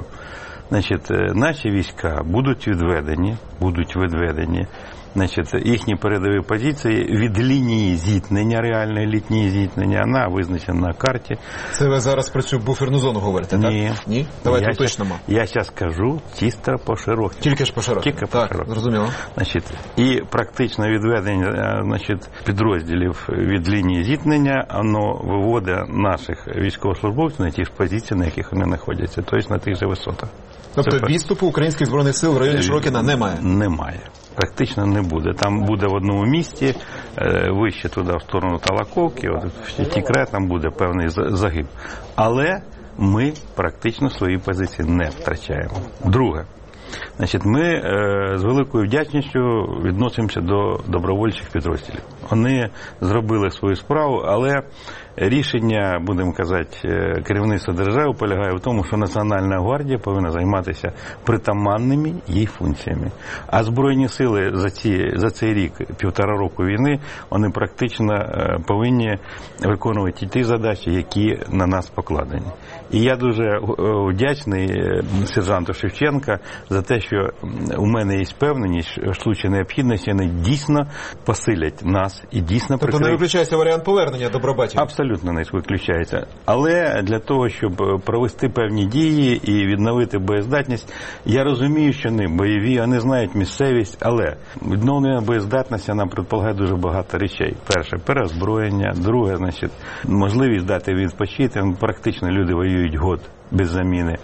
наші війська будуть відведені, їхні передові позиції від лінії зіткнення, реальної лінії зіткнення, вона визначена на карті. Це ви зараз про цю буферну зону говорите, так? Ні? Давайте уточнимо. Я зараз кажу чисто по Широкіному. Тільки ж по Широкіному. Так, зрозуміло. І практичне відведення підрозділів від лінії зіткнення, воно виводить наших військовослужбовців на ті ж позиції, на яких вони знаходяться, тобто на тих же висотах. Тобто відступу українських збройних сил в районі Широкіна немає? Немає. Практично не буде. Там буде в одному місті, вище туди, в сторону Талаковки, в Тікре, там буде певний загиб. Але ми практично свої позиції не втрачаємо. Друге. Ми з великою вдячністю відносимося до добровольчих підрозділів. Вони зробили свою справу, але рішення, будемо казати, керівництва держави полягає в тому, що Національна гвардія повинна займатися притаманними їй функціями. А Збройні сили за цей рік, 1,5 року війни, вони практично повинні виконувати ті задачі, які на нас покладені. І я дуже вдячний сержанту Шевченка за те, що у мене є впевненість, що в случаї необхідності вони дійсно посилять нас і дійсно прикриють. Тобто не виключається варіант повернення добробатів? Абсолютно не виключається. Але для того, щоб провести певні дії і відновити боєздатність, я розумію, що вони бойові, вони знають місцевість, але відновлення боєздатності нам предполагає дуже багато речей. Перше, переозброєння, друге, можливість дати відпочити. Практично люди воюють год без заміни.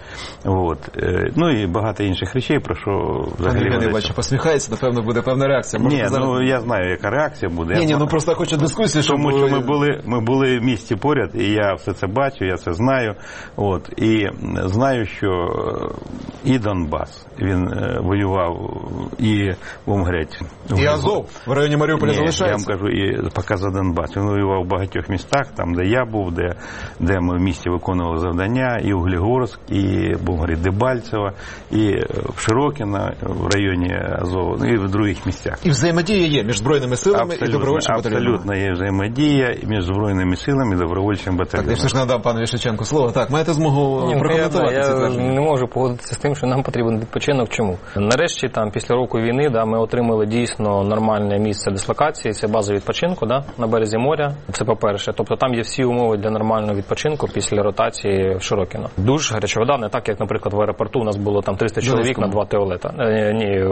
І багато інших речей, про що взагалі... Пане Євгеній, посміхається, напевно, буде певна реакція. Я знаю, яка реакція буде. Просто хочу дискусію, щоб... Тому що ми були в місті поряд, і я все це бачу, я це знаю. І знаю, що і Донбас, він воював, і Вомгрять. І Азов в районі Маріуполя залишається? Я вам кажу, і поки за Донбас. Він воював в багатьох містах, там, де я був, де ми в місті виконували завдання, і Углегорськ, і, будемо говорити, Дебальцево, і в Широкино, в районі Азова, і в других місцях. І взаємодія є між Збройними силами і добровольчим батальйоном? Абсолютно є взаємодія між Збройними силами і добровольчим батальйоном. Так, я все ж надам пану Вишиченку слово. Так, маєте змогу прокоментувати це твердження? Я не можу погодитися з тим, що нам потрібен відпочинок. Чому? Нарешті, після року війни, ми отримали дійсно нормальне місце дислокації, це база відпочинку, на березі моря, це по-перше. Тобто там є всі умови для нормального відпочинку після ротації в Широкино. Душ, гаряча вода, не так, як, наприклад, в аеропорту у нас було 300 чоловік на 2 туалета. Ні,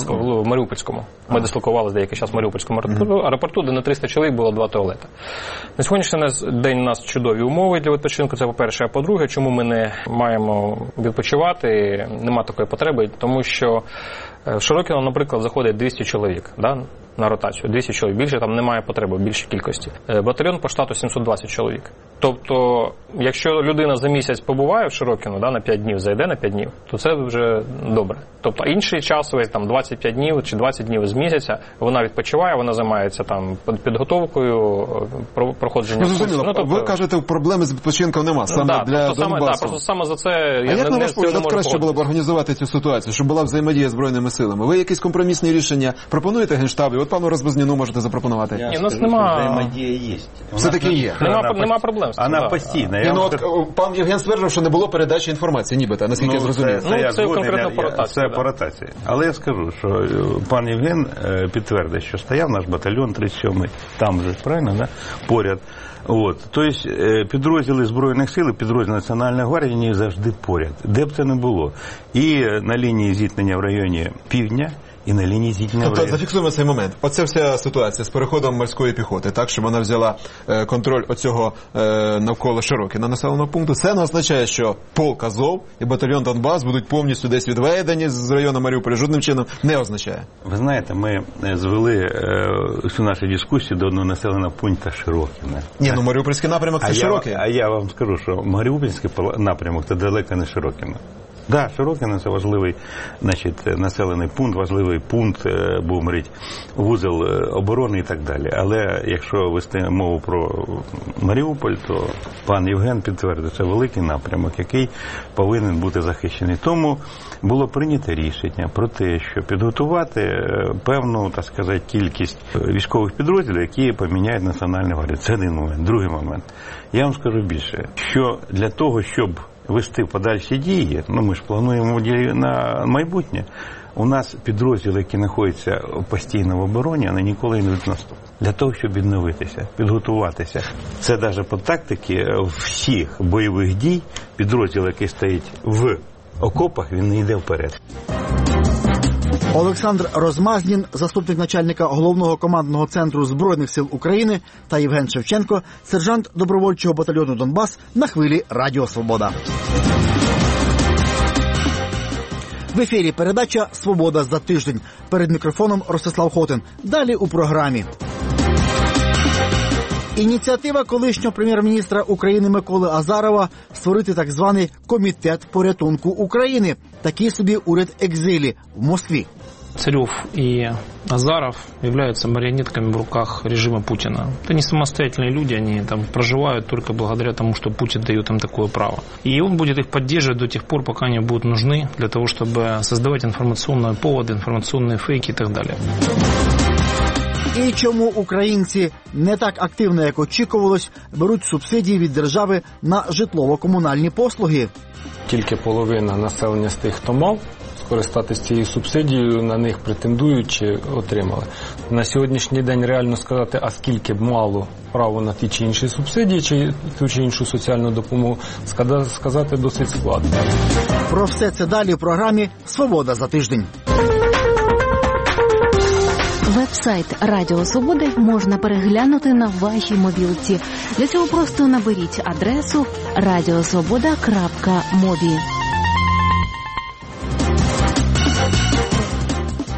в Маріупольському. Ми дислокували деякий час в Маріупольському аеропорту, де на 300 чоловік було 2 туалети. На сьогоднішній день у нас чудові умови для відпочинку, це по-перше. А по-друге, чому ми не маємо відпочивати, нема такої потреби, тому що в Широкино, наприклад, заходить 200 чоловік, на ротацію, 200 чоловік, більше там немає потреби в більшій кількості. Батальйон по штату 720 чоловік. Тобто, якщо людина за місяць побуває в Широкино, на 5 днів, зайде на 5 днів, то це вже добре. Тобто, інший час, 25 днів чи 20 днів з місяця, вона відпочиває, вона займається підготовкою, проходженням. Зрозуміло, ви кажете, проблеми з відпочинком нема, саме для Донбасу. Просто саме за це я як на ваш погляд краще було б організувати цю ситуацію, щоб була взаємодія з Збройними силами? Ви якісь компромісні рішення пропонуєте Генштабі? От пану Розбазніну можете запропонувати. Ні, у нас немає. Взаємодія є. Все-таки є. Нема проблем. Вона постійна. Пан Євген стверджував, що не було передачі інформації, нібито, наскільки я зрозумів. Це конкретно по ротації. Це по ротації. Але я скажу, що пан Євген підтвердить, що стояв наш батальйон 37-й, там же, правильно, поряд. Тобто підрозділи Збройних сил, підрозділи Національної гвардії завжди поряд, де б це не було. І на лінії зіткнення в районі півдня, і на лінії зіткнення. Тобто зафіксуємо цей момент. Оце вся ситуація з переходом морської піхоти, так, щоб вона взяла контроль оцього навколо Широкино населеного пункту. Це не означає, що полк Азов і батальйон Донбас будуть повністю десь відведені з району Маріуполя. Жодним чином не означає. Ви знаєте, ми звели всю нашу дискусію до одного населеного пункту Широкино. Ні, Маріупольський напрямок це Широкий. А я вам скажу, що Маріупольський напрямок це далеко не Широкино. Так, Широкино – це важливий населений пункт, важливий пункт, будемо говорити, вузол оборони і так далі. Але якщо вести мову про Маріуполь, то пан Євген підтвердив, це великий напрямок, який повинен бути захищений. Тому було прийнято рішення про те, що підготувати певну, так сказати, кількість військових підрозділів, які поміняють Національну гвардію. Це один момент. Другий момент. Я вам скажу більше, що для того, щоб вести подальші дії, ми ж плануємо на майбутнє, у нас підрозділи, які знаходяться постійно в обороні, вони ніколи не йдуть в наступ. Для того, щоб відновитися, підготуватися. Це навіть по тактиці всіх бойових дій, підрозділ, який стоїть в окопах, він не йде вперед. Олександр Розмазнін, заступник начальника головного командного центру Збройних сил України, та Євген Шевченко, сержант добровольчого батальйону «Донбас» на хвилі Радіо Свобода. В ефірі передача «Свобода за тиждень». Перед мікрофоном Ростислав Хотин. Далі у програмі. Ініціатива колишнього прем'єр-міністра України Миколи Азарова створити так званий Комітет порятунку України. Такий собі уряд екзилі в Москві. Царев и Азаров являются марионетками в руках режима Путина. Это не самостоятельные люди, они там проживают только благодаря тому, что Путин дает им такое право. И он будет их поддерживать до тех пор, пока они будут нужны для того, чтобы создавать информационные поводы, информационные фейки и так далее. І чому українці не так активно, як очікувалось, беруть субсидії від держави на житлово-комунальні послуги? Тільки половина населення з тих, хто мав скористатися цією субсидією, на них претендують чи отримали. На сьогоднішній день реально сказати, а скільки б мало право на ті чи інші субсидії, чи ту чи іншу соціальну допомогу, сказати досить складно. Про все це далі в програмі «Свобода за тиждень». Веб-сайт Радіо Свободи можна переглянути на вашій мобілці. Для цього просто наберіть адресу radiosvoboda.mobi.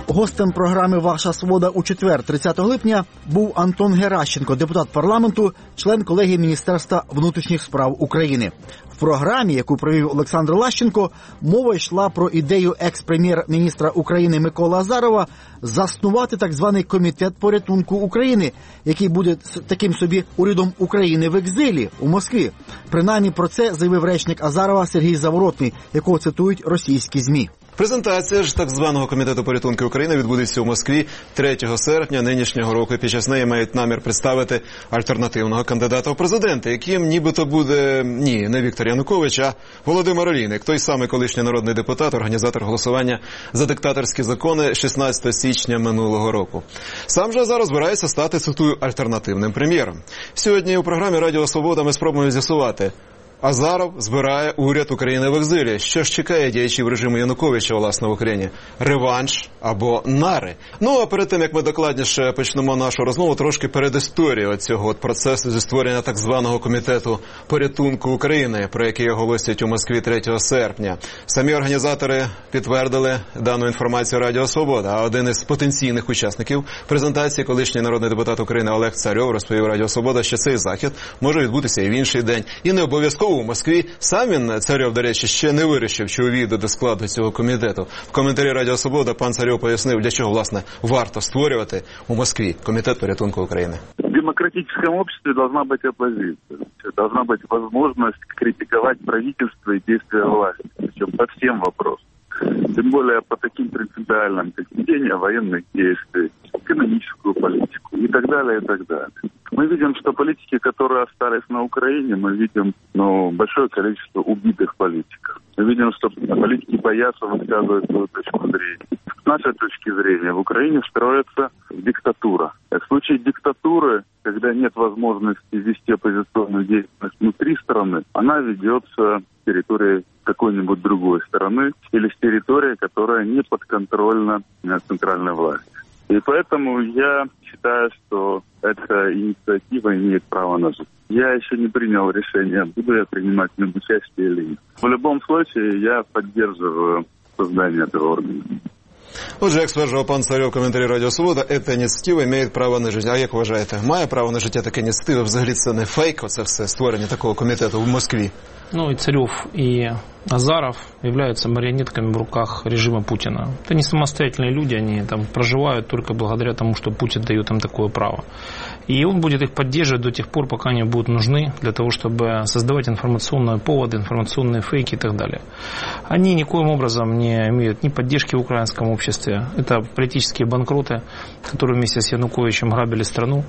Гостем програми «Ваша свобода» у четвер, 30 липня, був Антон Геращенко, депутат парламенту, член колегії Міністерства внутрішніх справ України. В програмі, яку провів Олександр Лащенко, мова йшла про ідею екс-прем'єр-міністра України Миколи Азарова заснувати так званий Комітет порятунку України, який буде таким собі урядом України в екзилі у Москві. Принаймні про це заявив речник Азарова Сергій Заворотний, якого цитують російські ЗМІ. Презентація ж так званого Комітету порятунку України відбудеться у Москві 3 серпня нинішнього року. Під час неї мають намір представити альтернативного кандидата у президенти, яким нібито буде, не Віктор Янукович, а Володимир Олійник, той самий колишній народний депутат, організатор голосування за диктаторські закони 16 січня минулого року. Сам же зараз збирається стати, цитую, альтернативним прем'єром. Сьогодні у програмі «Радіо Свобода» ми спробуємо з'ясувати, Азаров збирає уряд України в екзилі. Що ж чекає діячів режиму Януковича, власне, в Україні? Реванш або нари? А перед тим, як ми докладніше почнемо нашу розмову, трошки передісторію цього процесу зі створення так званого Комітету порятунку України, про який оголосять у Москві 3 серпня. Самі організатори підтвердили дану інформацію Радіо Свобода, а один із потенційних учасників презентації, колишній народний депутат України Олег Царьов, розповів Радіо Свобода, що цей захід може відбутися і в інший день, і не обов'язково у Москві. Сам він, Царьов, до речі, ще не вирішив, чи увійде до складу цього комітету. В коментарі Радіо Свобода пан Царьов пояснив, для чого, власне, варто створювати у Москві Комітет порятунку України. В демократическом обществе должна быть оппозиция. Должна быть возможность критиковать правительство и действия власти. Причем по всем вопросам. Тем более по таким принципиальным, как ведение военных действий, экономическую политику и так далее, и так далее. Мы видим, что политики, которые остались на Украине, мы видим большое количество убитых политиков. Мы видим, что политики боятся высказывать свою точку зрения. С нашей точки зрения, в Украине строится диктатура. В случае диктатуры, когда нет возможности вести оппозиционную деятельность внутри страны, она ведется с территории какой-нибудь другой страны или с территории, которая не подконтрольна центральной власти. И поэтому я считаю, что эта инициатива имеет право на жизнь. Я еще не принял решение, буду я принимать в нем участие или нет. В любом случае, я поддерживаю создание этого органа. Отже, як стверджував пан Царьов в коментарі Радіо Свобода, ця ініціатива має право на життя. А як вважаєте, має право на життя така ініціатива? Взагалі це не фейк, оце все, створення такого комітету в Москві? И Царев, и Азаров являются марионетками в руках режима Путина. Это не самостоятельные люди, они там проживают только благодаря тому, что Путин дает им такое право. И он будет их поддерживать до тех пор, пока они будут нужны для того, чтобы создавать информационные поводы, информационные фейки и так далее. Они никоим образом не имеют ни поддержки в украинском обществе. Это политические банкроты, которые вместе с Януковичем грабили страну.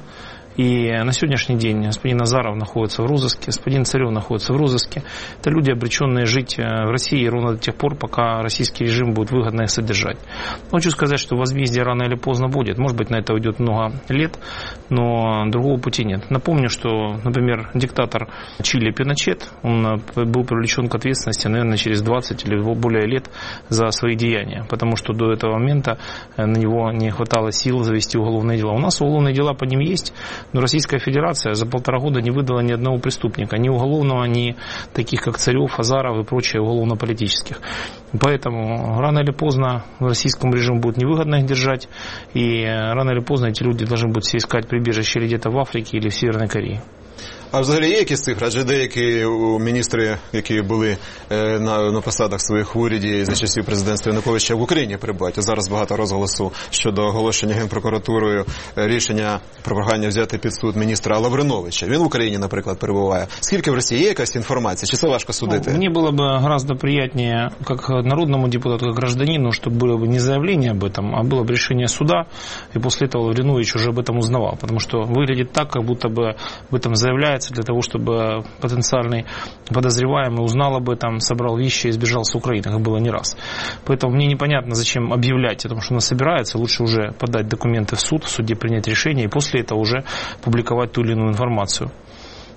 И на сегодняшний день господин Азаров находится в розыске, господин Царев находится в розыске. Это люди, обреченные жить в России ровно до тех пор, пока российский режим будет выгодно их содержать. Хочу сказать, что возмездие рано или поздно будет. Может быть, на это уйдет много лет, но другого пути нет. Напомню, что, например, диктатор Чили Пиночет, он был привлечен к ответственности, наверное, через 20 или более лет за свои деяния, потому что до этого момента на него не хватало сил завести уголовные дела. У нас уголовные дела по ним есть, но Российская Федерация за 1,5 года не выдала ни одного преступника, ни уголовного, ни таких, как Царев, Азаров и прочие уголовно-политических. Поэтому рано или поздно российскому режиму будет невыгодно их держать, и рано или поздно эти люди должны будут все искать прибежище или где-то в Африке, или в Северной Корее. А взагалі є якісь цифри? Адже деякі міністри, які були на посадах своїх в уряді за часів президентства Януковича, в Україні перебувають. А зараз багато розголосу щодо оголошення Генпрокуратурою рішення про прохання взяти під суд міністра Лавриновича. Він в Україні, наприклад, перебуває. Скільки в Росії є якась інформація? Чи це важко судити? Мне было бы гораздо приятнее, как народному депутату, как гражданину, чтобы было бы не заявление об этом, а было бы решение суда, и после этого Лавринович уже об этом узнавал. Потому что выглядит так, как будто бы об этом заявляется для того, чтобы потенциальный подозреваемый узнал об этом, собрал вещи и сбежал с Украины, как было не раз. Поэтому мне непонятно, зачем объявлять о том, что она собирается. Лучше уже подать документы в суд, в суде принять решение и после этого уже публиковать ту или иную информацию.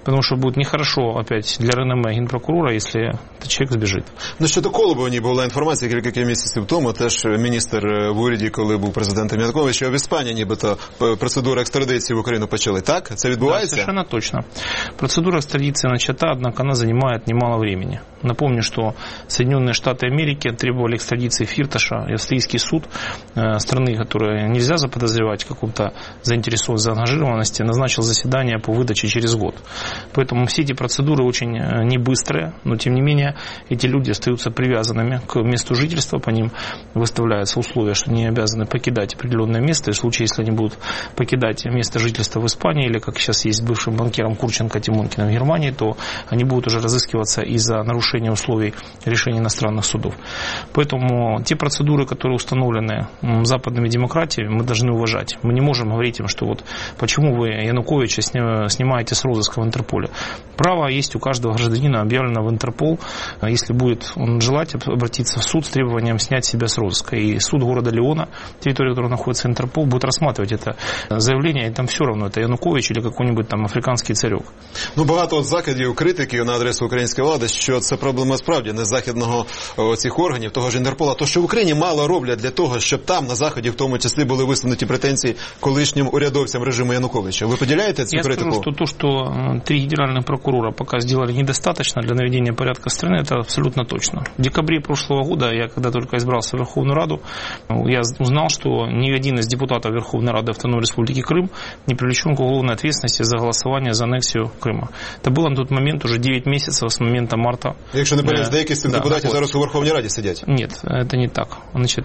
Потому что будет нехорошо опять для реноме генпрокурора, если этот человек сбежит. Ну, щодо Колобова, була інформація кілька місяців тому, теж міністр в уряді, коли був президентом Януковича, в Іспанії нібито процедуру екстрадиції в Україну почали. Так? Це відбувається? Да, совершенно точно. Процедура экстрадиции начата, однако она занимает немало времени. Напомню, что Соединенные Штаты Америки требовали экстрадиции Фирташа, и австрийский суд страны, которую нельзя заподозревать в каком-то заинтересованности, заангажированности, назначил заседание по выдаче через год. Поэтому все эти процедуры очень не быстрые, но тем не менее эти люди остаются привязанными к месту жительства, по ним выставляются условия, что они обязаны покидать определенное место, и в случае, если они будут покидать место жительства в Испании, или как сейчас есть бывшим банкиром Курченко Тимонкиным в Германии, то они будут уже разыскиваться из-за нарушения условий решений иностранных судов. Поэтому те процедуры, которые установлены западными демократиями, мы должны уважать. Мы не можем говорить им, что вот почему вы Януковича снимаете с розыска в Интерполе. Право есть у каждого гражданина, объявлено в Интерпол, если будет он желать обратиться в суд с требованием снять себя с розыска. И суд города Леона, территория которого находится Интерпол, будет рассматривать это заявление, и там все равно, это Янукович или какой-нибудь там африканський царьок. Ну, багато закидів, критики на адресу української влади, що це проблема справді не західного цих органів, того ж Інтерпола, то що в Україні мало роблять для того, щоб там, на Заході, в тому числі, були висунуті претензії колишнім урядовцям режиму Януковича. Ви поділяєте цю критику? Я скажу, что то, что 3 генеральных прокурора пока сделали недостаточно для наведения порядка в стране, это абсолютно точно. В декабре прошлого года, я когда только избрался в Верховную Раду, я узнал, что ни один из депутатов Верховной Рады Автономной Республики Крым не привлечен к уголовной ответственности за голосование за аннексию Крыма. Это было на тот момент уже 9 месяцев с момента марта. Якщо не помиляюсь, деякі з цих депутатів зараз у Верховній Раді сидять. Нет, это не так. Значит,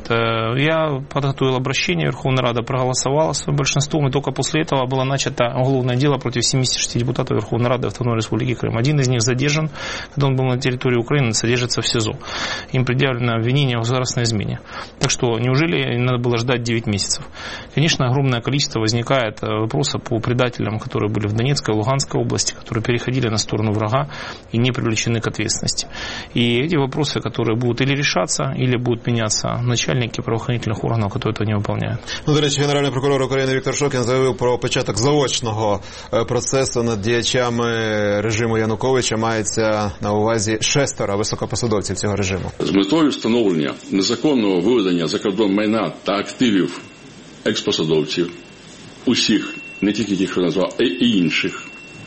я подготовил обращение, Верховная Рада проголосовала своим большинством, и только после этого было начато уголовное дело против 76 депутатов Верховной Рады Автономной Республики Крым. Один из них задержан, когда он был на территории Украины, содержится в СИЗО. Им предъявлено обвинение в государственной измене. Так что, неужели надо было ждать 9 месяцев? Конечно, огромное количество возникает вопросов по предателям, которые были в Донецкой, Луганской области, которые переходили на сторону врага и не привлечены к ответственности. И эти вопросы, которые будут или решаться, или будут меняться начальники правоохранительных органов, которые этого не выполняют. Ну, до речі, Генеральний прокурор України Віктор Шокін заявив про початок заочного процесу над діячами режиму Януковича. Мається на увазі 6 високопосадовців цього режиму. З метою встановлення незаконного виведення за кордон майна та активів експосадовців, усіх, не тільки тих, що назвав, а й інших,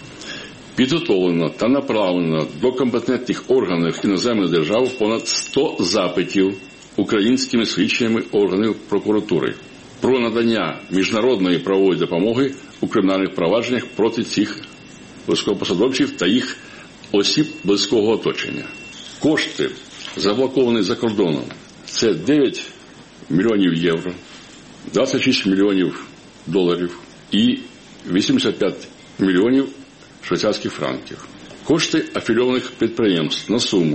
підготовлено та направлено до компетентних органів іноземних держав понад 100 запитів українськими слідчими органів прокуратури про надання міжнародної правової допомоги у кримінальних провадженнях проти цих високопосадовців та їх осіб близького оточення. Кошти, заблоковані за кордоном, це 9 мільйонів євро, 26 мільйонів доларів і 85 мільйонів швейцарських франків. Кошти афілійованих підприємств на суму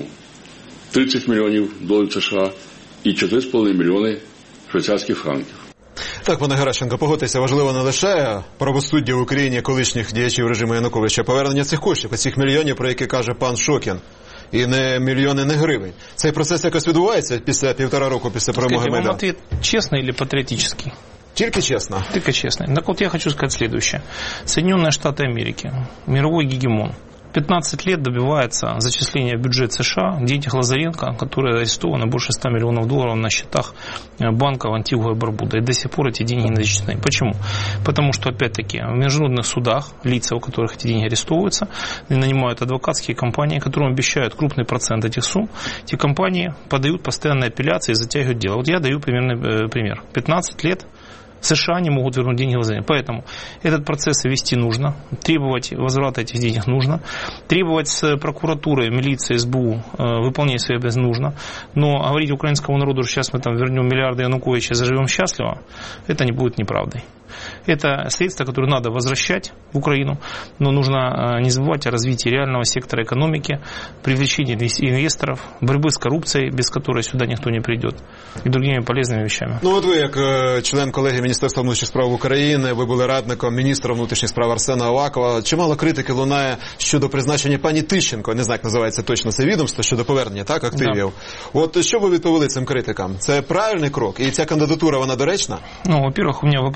30 мільйонів доларів США і 4,5 мільйони швейцарських франків. Так, пане Геращенко, погодьтеся, важливо не лише правосуддя в Україні колишніх діячів режиму Януковича, а повернення цих коштів, цих мільйонів, про які каже пан Шокін, і не мільйони, не гривень. Цей процес якось відбувається після 1,5 року після перемоги Майдану? Вам ответ честный или патриотический? Только честно. Только честно. Так вот я хочу сказать следующее. Соединенные Штаты Америки, мировой гегемон, 15 лет добивается зачисления в бюджет США денег Лазаренко, которые арестованы больше 100 миллионов долларов на счетах банков Антигуа и Барбуда. И до сих пор эти деньги не зачислены. Почему? Потому что, опять-таки, в международных судах лица, у которых эти деньги арестовываются, нанимают адвокатские компании, которым обещают крупный процент этих сумм. Эти компании подают постоянные апелляции и затягивают дело. Вот я даю примерный пример. 15 лет США не могут вернуть деньги Лазаренко. Поэтому этот процесс вести нужно, требовать возврата этих денег нужно, требовать с прокуратуры, милиции, СБУ выполнять свои обязанности нужно. Но говорить украинскому народу, что сейчас мы там вернем миллиарды Януковича и заживем счастливо, это не будет неправдой. Это средства, которые надо возвращать в Украину, но нужно не забывать о развитии реального сектора экономики, привлечении инвесторов, борьбы с коррупцией, без которой сюда никто не придет, и другими полезными вещами. Ну от ви, як член колегії Міністерства внутрішніх справ України, ви були радником міністра внутрішніх справ Арсена Авакова. Чимало критики лунає щодо призначення пані Тищенко, не знаю, як називається точно це відомство, щодо повернення, так, активів. Да. От що ви відповіли цим критикам? Це правильний крок? І ця кандидатура, вона доречна? Ну, во-первых, у меня вопрос.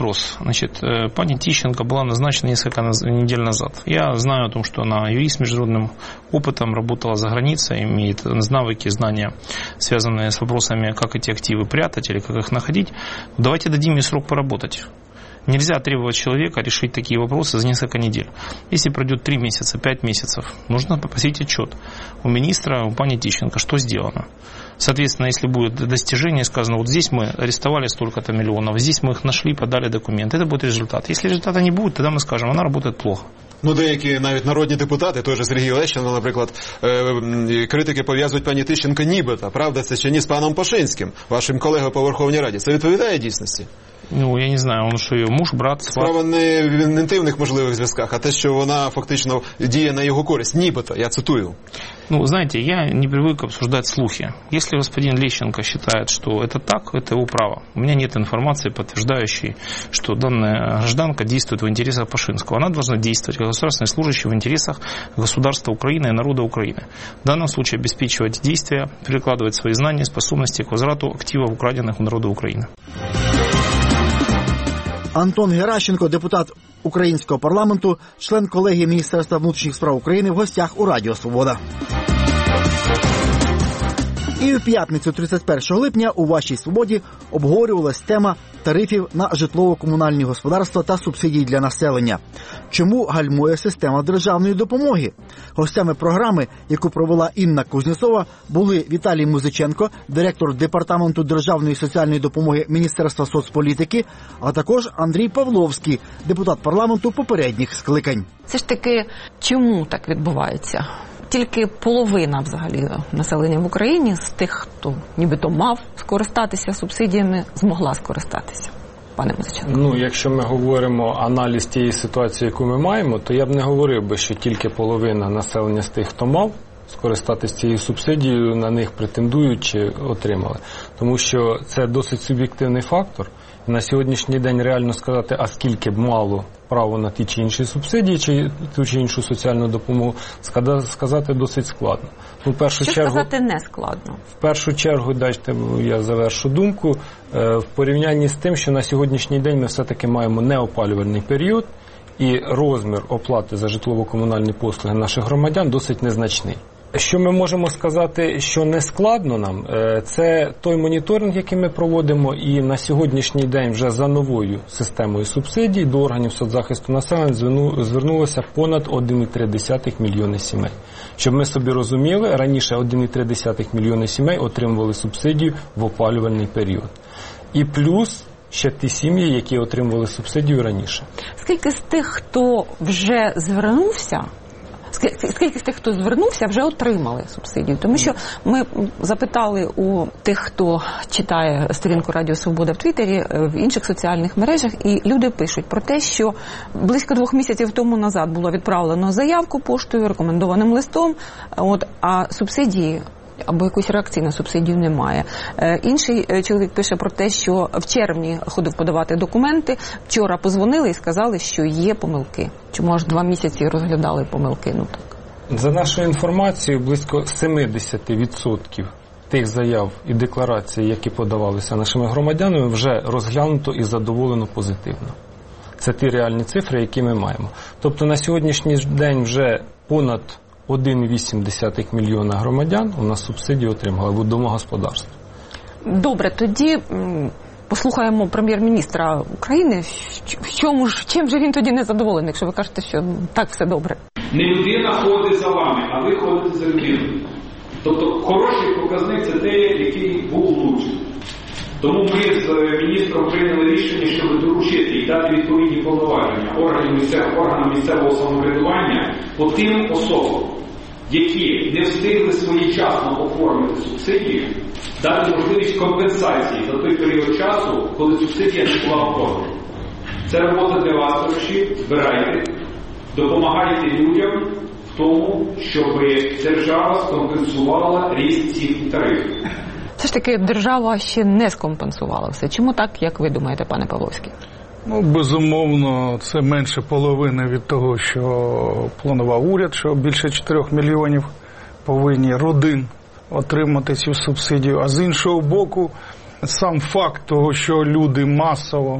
Значит, пани Тищенко была назначена несколько недель назад. Я знаю о том, что она юрист с международным опытом, работала за границей, имеет навыки, знания, связанные с вопросами, как эти активы прятать или как их находить. Давайте дадим ей срок поработать. Нельзя требовать человека решить такие вопросы за несколько недель. Если пройдет 3 месяца, 5 месяцев, нужно попросить отчет у министра, у пани Тищенко, что сделано. Соответственно, если будет достижение, сказано, вот здесь мы арестовали столько-то миллионов, здесь мы их нашли, подали документы, это будет результат. Если результата не будет, тогда мы скажем, она работает плохо. Ну, деякі навіть народні депутати, той же Сергій Лещенко, наприклад, критики пов'язують пані Тищенко нібито, правда, це чи ні, з паном Пашинським, вашим колегою по Верховній Раді. Це відповідає дійсності? Ну, я не знаю, он що, його муж, брат, сват? Справа не в інтимних можливих зв'язках, а те, що вона фактично діє на його користь, нібито, я цитую. Ну, знаете, я не привык обсуждать слухи. Если господин Лещенко считает, что это так, это его право. У меня нет информации, подтверждающей, что данная гражданка действует в интересах Пашинского. Она должна действовать как государственный служащий в интересах государства Украины и народа Украины. В данном случае обеспечивать действия, перекладывать свои знания, способности к возврату активов, украденных у народа Украины. Антон Геращенко, депутат українського парламенту, член колегії Міністерства внутрішніх справ України, в гостях у Радіо Свобода. І в п'ятницю 31 липня у вашій «Свободі» обговорювалась тема тарифів на житлово-комунальні господарства та субсидій для населення. Чому гальмує система державної допомоги? Гостями програми, яку провела Інна Кузнєцова, були Віталій Музиченко, директор Департаменту державної соціальної допомоги Міністерства соцполітики, а також Андрій Павловський, депутат парламенту попередніх скликань. Це ж таки, чому так відбувається? Тільки половина взагалі населення в Україні з тих, хто нібито мав скористатися субсидіями, змогла скористатися. Пане Музиченко. Ну, якщо ми говоримо аналіз тієї ситуації, яку ми маємо, то я б не говорив би, що тільки половина населення з тих, хто мав скористатися цією субсидією, на них претендують чи отримали. Тому що це досить суб'єктивний фактор. На сьогоднішній день реально сказати, а скільки б мало право на ті чи інші субсидії, чи ту чи іншу соціальну допомогу, сказати досить складно. Ну, сказати не складно? В першу чергу, дайте я завершу думку, в порівнянні з тим, що на сьогоднішній день ми все-таки маємо неопалювальний період, і розмір оплати за житлово-комунальні послуги наших громадян досить незначний. Що ми можемо сказати, що не складно нам, це той моніторинг, який ми проводимо, і на сьогоднішній день вже за новою системою субсидій до органів соцзахисту населення звернулося понад 1,3 мільйони сімей. Щоб ми собі розуміли, раніше 1,3 мільйони сімей отримували субсидію в опалювальний період. І плюс ще ті сім'ї, які отримували субсидію раніше. Скільки з тих, хто вже звернувся, скільки з тих, хто звернувся, вже отримали субсидію? Тому що ми запитали у тих, хто читає сторінку Радіо Свобода в Твіттері, в інших соціальних мережах, і люди пишуть про те, що близько 2 місяців тому назад було відправлено заявку поштою, рекомендованим листом, а субсидії або якоїсь реакції на субсидію немає. Інший чоловік пише про те, що в червні ходив подавати документи, вчора позвонили і сказали, що є помилки. Чому аж 2 місяці розглядали помилки? Ну так. За нашою інформацією, близько 70% тих заяв і декларацій, які подавалися нашими громадянами, вже розглянуто і задоволено позитивно. Це ті реальні цифри, які ми маємо. Тобто на сьогоднішній день вже понад 1,8 мільйона громадян у нас субсидії отримали в домогосподарстві. Добре, тоді послухаємо прем'єр-міністра України. Чим же він тоді не задоволений, якщо ви кажете, що так все добре? Не людина ходить за вами, а ви ходите за людиною. Тобто хороший показник – це те, який був лучший. Тому ми з міністром прийняли рішення, щоб доручити і дати відповідні повноваження органам місцевого самоврядування по тим особам, які не встигли своєчасно оформити субсидію, дати можливість компенсації за той період часу, коли субсидія не була оформлена. Це робота для вас, товариші, збирайте, допомагайте людям в тому, щоб держава скомпенсувала ріст цін і тарифів. Все ж таки держава ще не скомпенсувала все. Чому так, як ви думаєте, пане Павловський? Ну, безумовно, це менше половини від того, що планував уряд, що більше 4 мільйонів повинні родин отримати цю субсидію. А з іншого боку, сам факт того, що люди масово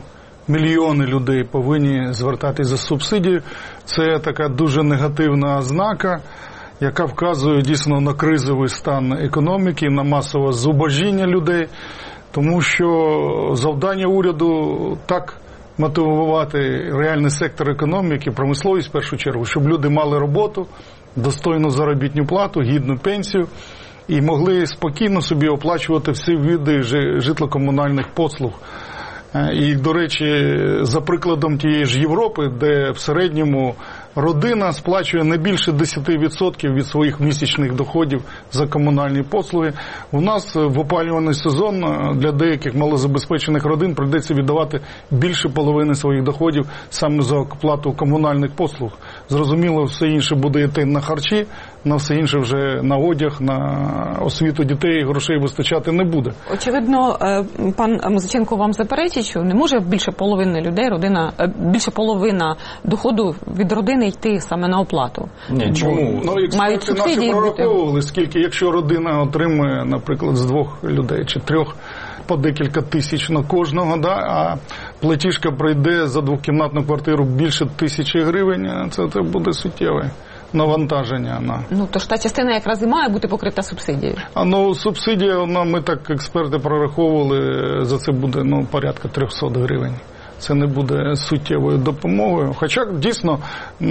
мільйони людей повинні звертатися за субсидією. Це така дуже негативна ознака, яка вказує дійсно на кризовий стан економіки, на масове зубожіння людей, тому що завдання уряду так мотивувати реальний сектор економіки, промисловість в першу чергу, щоб люди мали роботу, достойну заробітну плату, гідну пенсію і могли спокійно собі оплачувати всі види житлово-комунальних послуг. І, до речі, за прикладом тієї ж Європи, де в середньому родина сплачує не більше 10% від своїх місячних доходів за комунальні послуги, у нас в опалювальний сезон для деяких малозабезпечених родин прийдеться віддавати більше половини своїх доходів саме за оплату комунальних послуг. Зрозуміло, все інше буде йти на харчі, на все інше вже на одяг, на освіту дітей грошей вистачати не буде. Очевидно, пан Музиченко вам заперечить, що не може більше половини людей, більше половина доходу від родини йти саме на оплату. Ні, чому? Мають субсидії прораховували, скільки, якщо родина отримує, наприклад, з 2 людей чи 3 по декілька тисяч на кожного, а платіжка прийде за двокімнатну квартиру більше 1000 гривень, це буде суттєве навантаження. Тож та частина якраз і має бути покрита субсидією. Субсидія, ми так експерти прораховували, за це буде порядка 300 гривень. Це не буде суттєвою допомогою. Хоча дійсно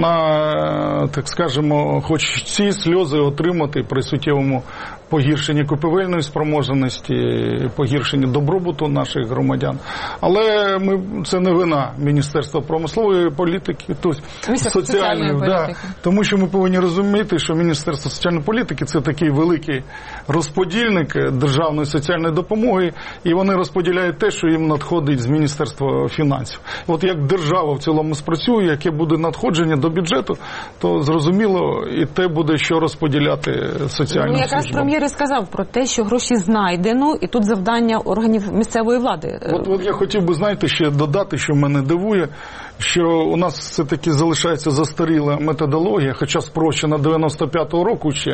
так скажемо, хоч ці сльози отримати при суттєвому погіршенні купівельної спроможності, погіршенні добробуту наших громадян. Але це не вина Міністерства промислової політики, соціальної політики. Тому що ми повинні розуміти, що Міністерство соціальної політики – це такий великий розподільник державної соціальної допомоги, і вони розподіляють те, що їм надходить з Міністерства фінансів. От як держава в цілому спрацює, яке буде надходження до бюджету, то зрозуміло і те буде, що розподіляти соціальну службу. Якраз прем'єр і сказав про те, що гроші знайдено, і тут завдання органів місцевої влади. От я хотів би, ще додати, що мене дивує, що у нас все-таки залишається застаріла методологія, хоча спрощена 95-го року ще,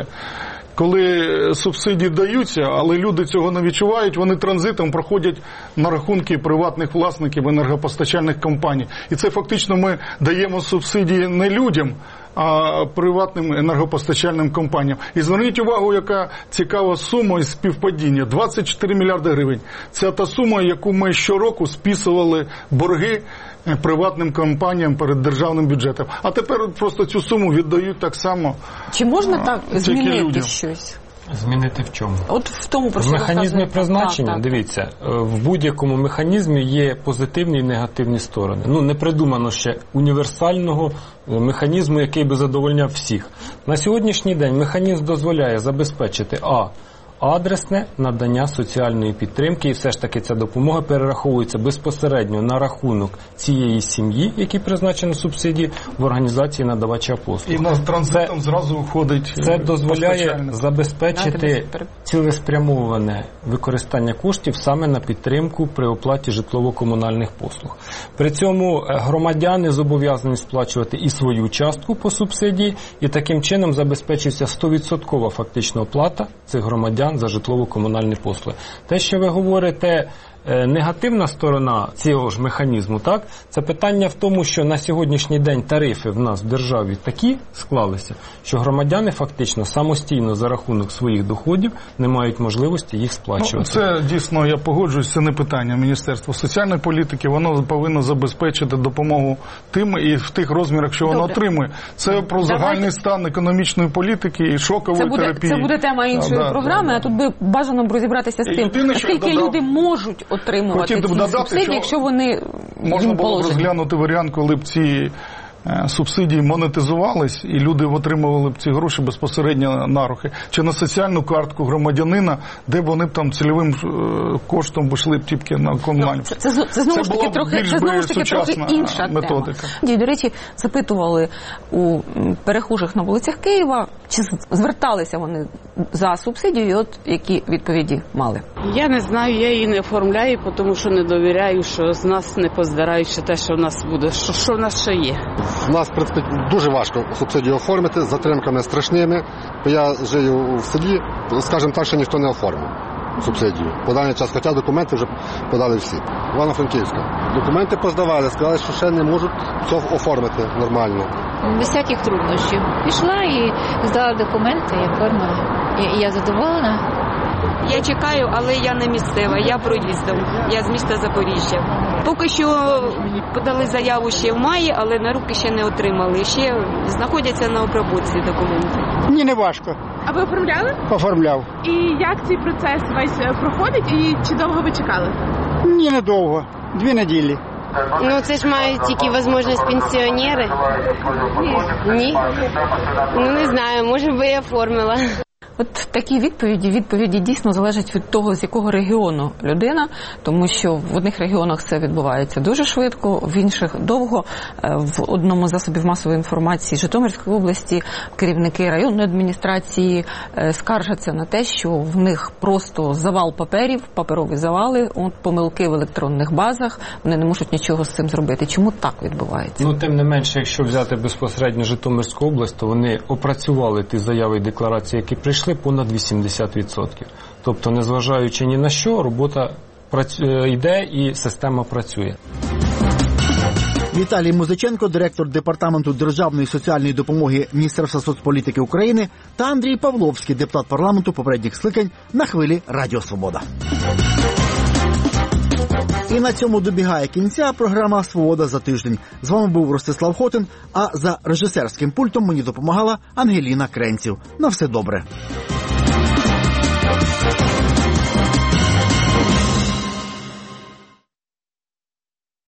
коли субсидії даються, але люди цього не відчувають, вони транзитом проходять на рахунки приватних власників енергопостачальних компаній. І це фактично ми даємо субсидії не людям, а приватним енергопостачальним компаніям. І зверніть увагу, яка цікава сума і співпадіння. 24 мільярди гривень. Це та сума, яку ми щороку списували борги приватним компаніям перед державним бюджетом. А тепер просто цю суму віддають так само. Чи можна так змінити людям щось? Змінити в чому? От в тому, про що в механізмі призначення, так. Дивіться, в будь-якому механізмі є позитивні і негативні сторони. Не придумано ще універсального механізму, який би задовольняв всіх. На сьогоднішній день механізм дозволяє забезпечити адресне надання соціальної підтримки, і все ж таки ця допомога перераховується безпосередньо на рахунок цієї сім'ї, якій призначено субсидії, в організації надавача послуг. І на транзитом зразу входить це дозволяє забезпечити цілеспрямоване використання коштів саме на підтримку при оплаті житлово-комунальних послуг. При цьому громадяни зобов'язані сплачувати і свою частку по субсидії, і таким чином забезпечується 100% фактична оплата цих громадян за житлово-комунальні послуги. Те, що ви говорите, негативна сторона цього ж механізму, це питання в тому, що на сьогоднішній день тарифи в нас в державі такі склалися, що громадяни фактично самостійно за рахунок своїх доходів не мають можливості їх сплачувати. Це дійсно, я погоджуюсь, це не питання Міністерства соціальної політики, воно повинно забезпечити допомогу тим і в тих розмірах, що воно отримує. Це про загальний стан економічної політики і шокової терапії. Це буде тема іншої програми, а тут би бажано б розібратися з тим, наскільки люди можуть отримувати ці субсидії, якщо вони можна було б розглянути варіант, коли б ці субсидії монетизувались і люди отримували б ці гроші безпосередньо на руки. Чи на соціальну картку громадянина, де б вони б там цільовим коштом йшли б тільки на комунальні. Це знову ж таки трохи інша методика. Тема. До речі, запитували у перехожих на вулицях Києва, чи зверталися вони за субсидію, і от які відповіді мали. Я не знаю, я її не оформляю, тому що не довіряю, що з нас не поздирають, що те, що в нас буде, що в нас ще є. У нас, в принципі, дуже важко субсидію оформити, з затримками страшними. Я живу в селі, скажімо так, що ніхто не оформив. субсидію. По даний час, хоча документи вже подали всі. Івано-Франківська. Документи поздавали, сказали, що ще не можуть це оформити нормально. Без всяких труднощів. Пішла і здала документи, і оформила. І я задоволена. Я чекаю, але я не місцева, я проїздом. Я з міста Запоріжжя. Поки що подали заяву ще в маї, але на руки ще не отримали. Ще знаходяться на обробці документи. Ні, не важко. А ви оформляли? Оформляв. І як цей процес весь проходить і чи довго ви чекали? Ні, недовго. 2 неділі. Ну, це ж мають тільки можливість пенсіонери. Ні. Ну, не знаю, може би і оформила. От такі відповіді дійсно залежать від того, з якого регіону людина, тому що в одних регіонах це відбувається дуже швидко, в інших довго. В одному з засобів масової інформації Житомирської області керівники районної адміністрації скаржаться на те, що в них просто завал паперів, паперові завали, помилки в електронних базах, вони не можуть нічого з цим зробити. Чому так відбувається? Ну, тим не менше, якщо взяти безпосередньо Житомирську область, то вони опрацювали ті заяви і декларації, які прийшли, понад 80%. Тобто, незважаючи ні на що, робота йде і система працює. Віталій Музиченко, директор Департаменту державної соціальної допомоги Міністерства соцполітики України, та Андрій Павловський, депутат парламенту попередніх скликань, на хвилі Радіо Свобода. І на цьому добігає кінця програма «Свобода за тиждень». З вами був Ростислав Хотин, а за режисерським пультом мені допомагала Ангеліна Кренців. На все добре.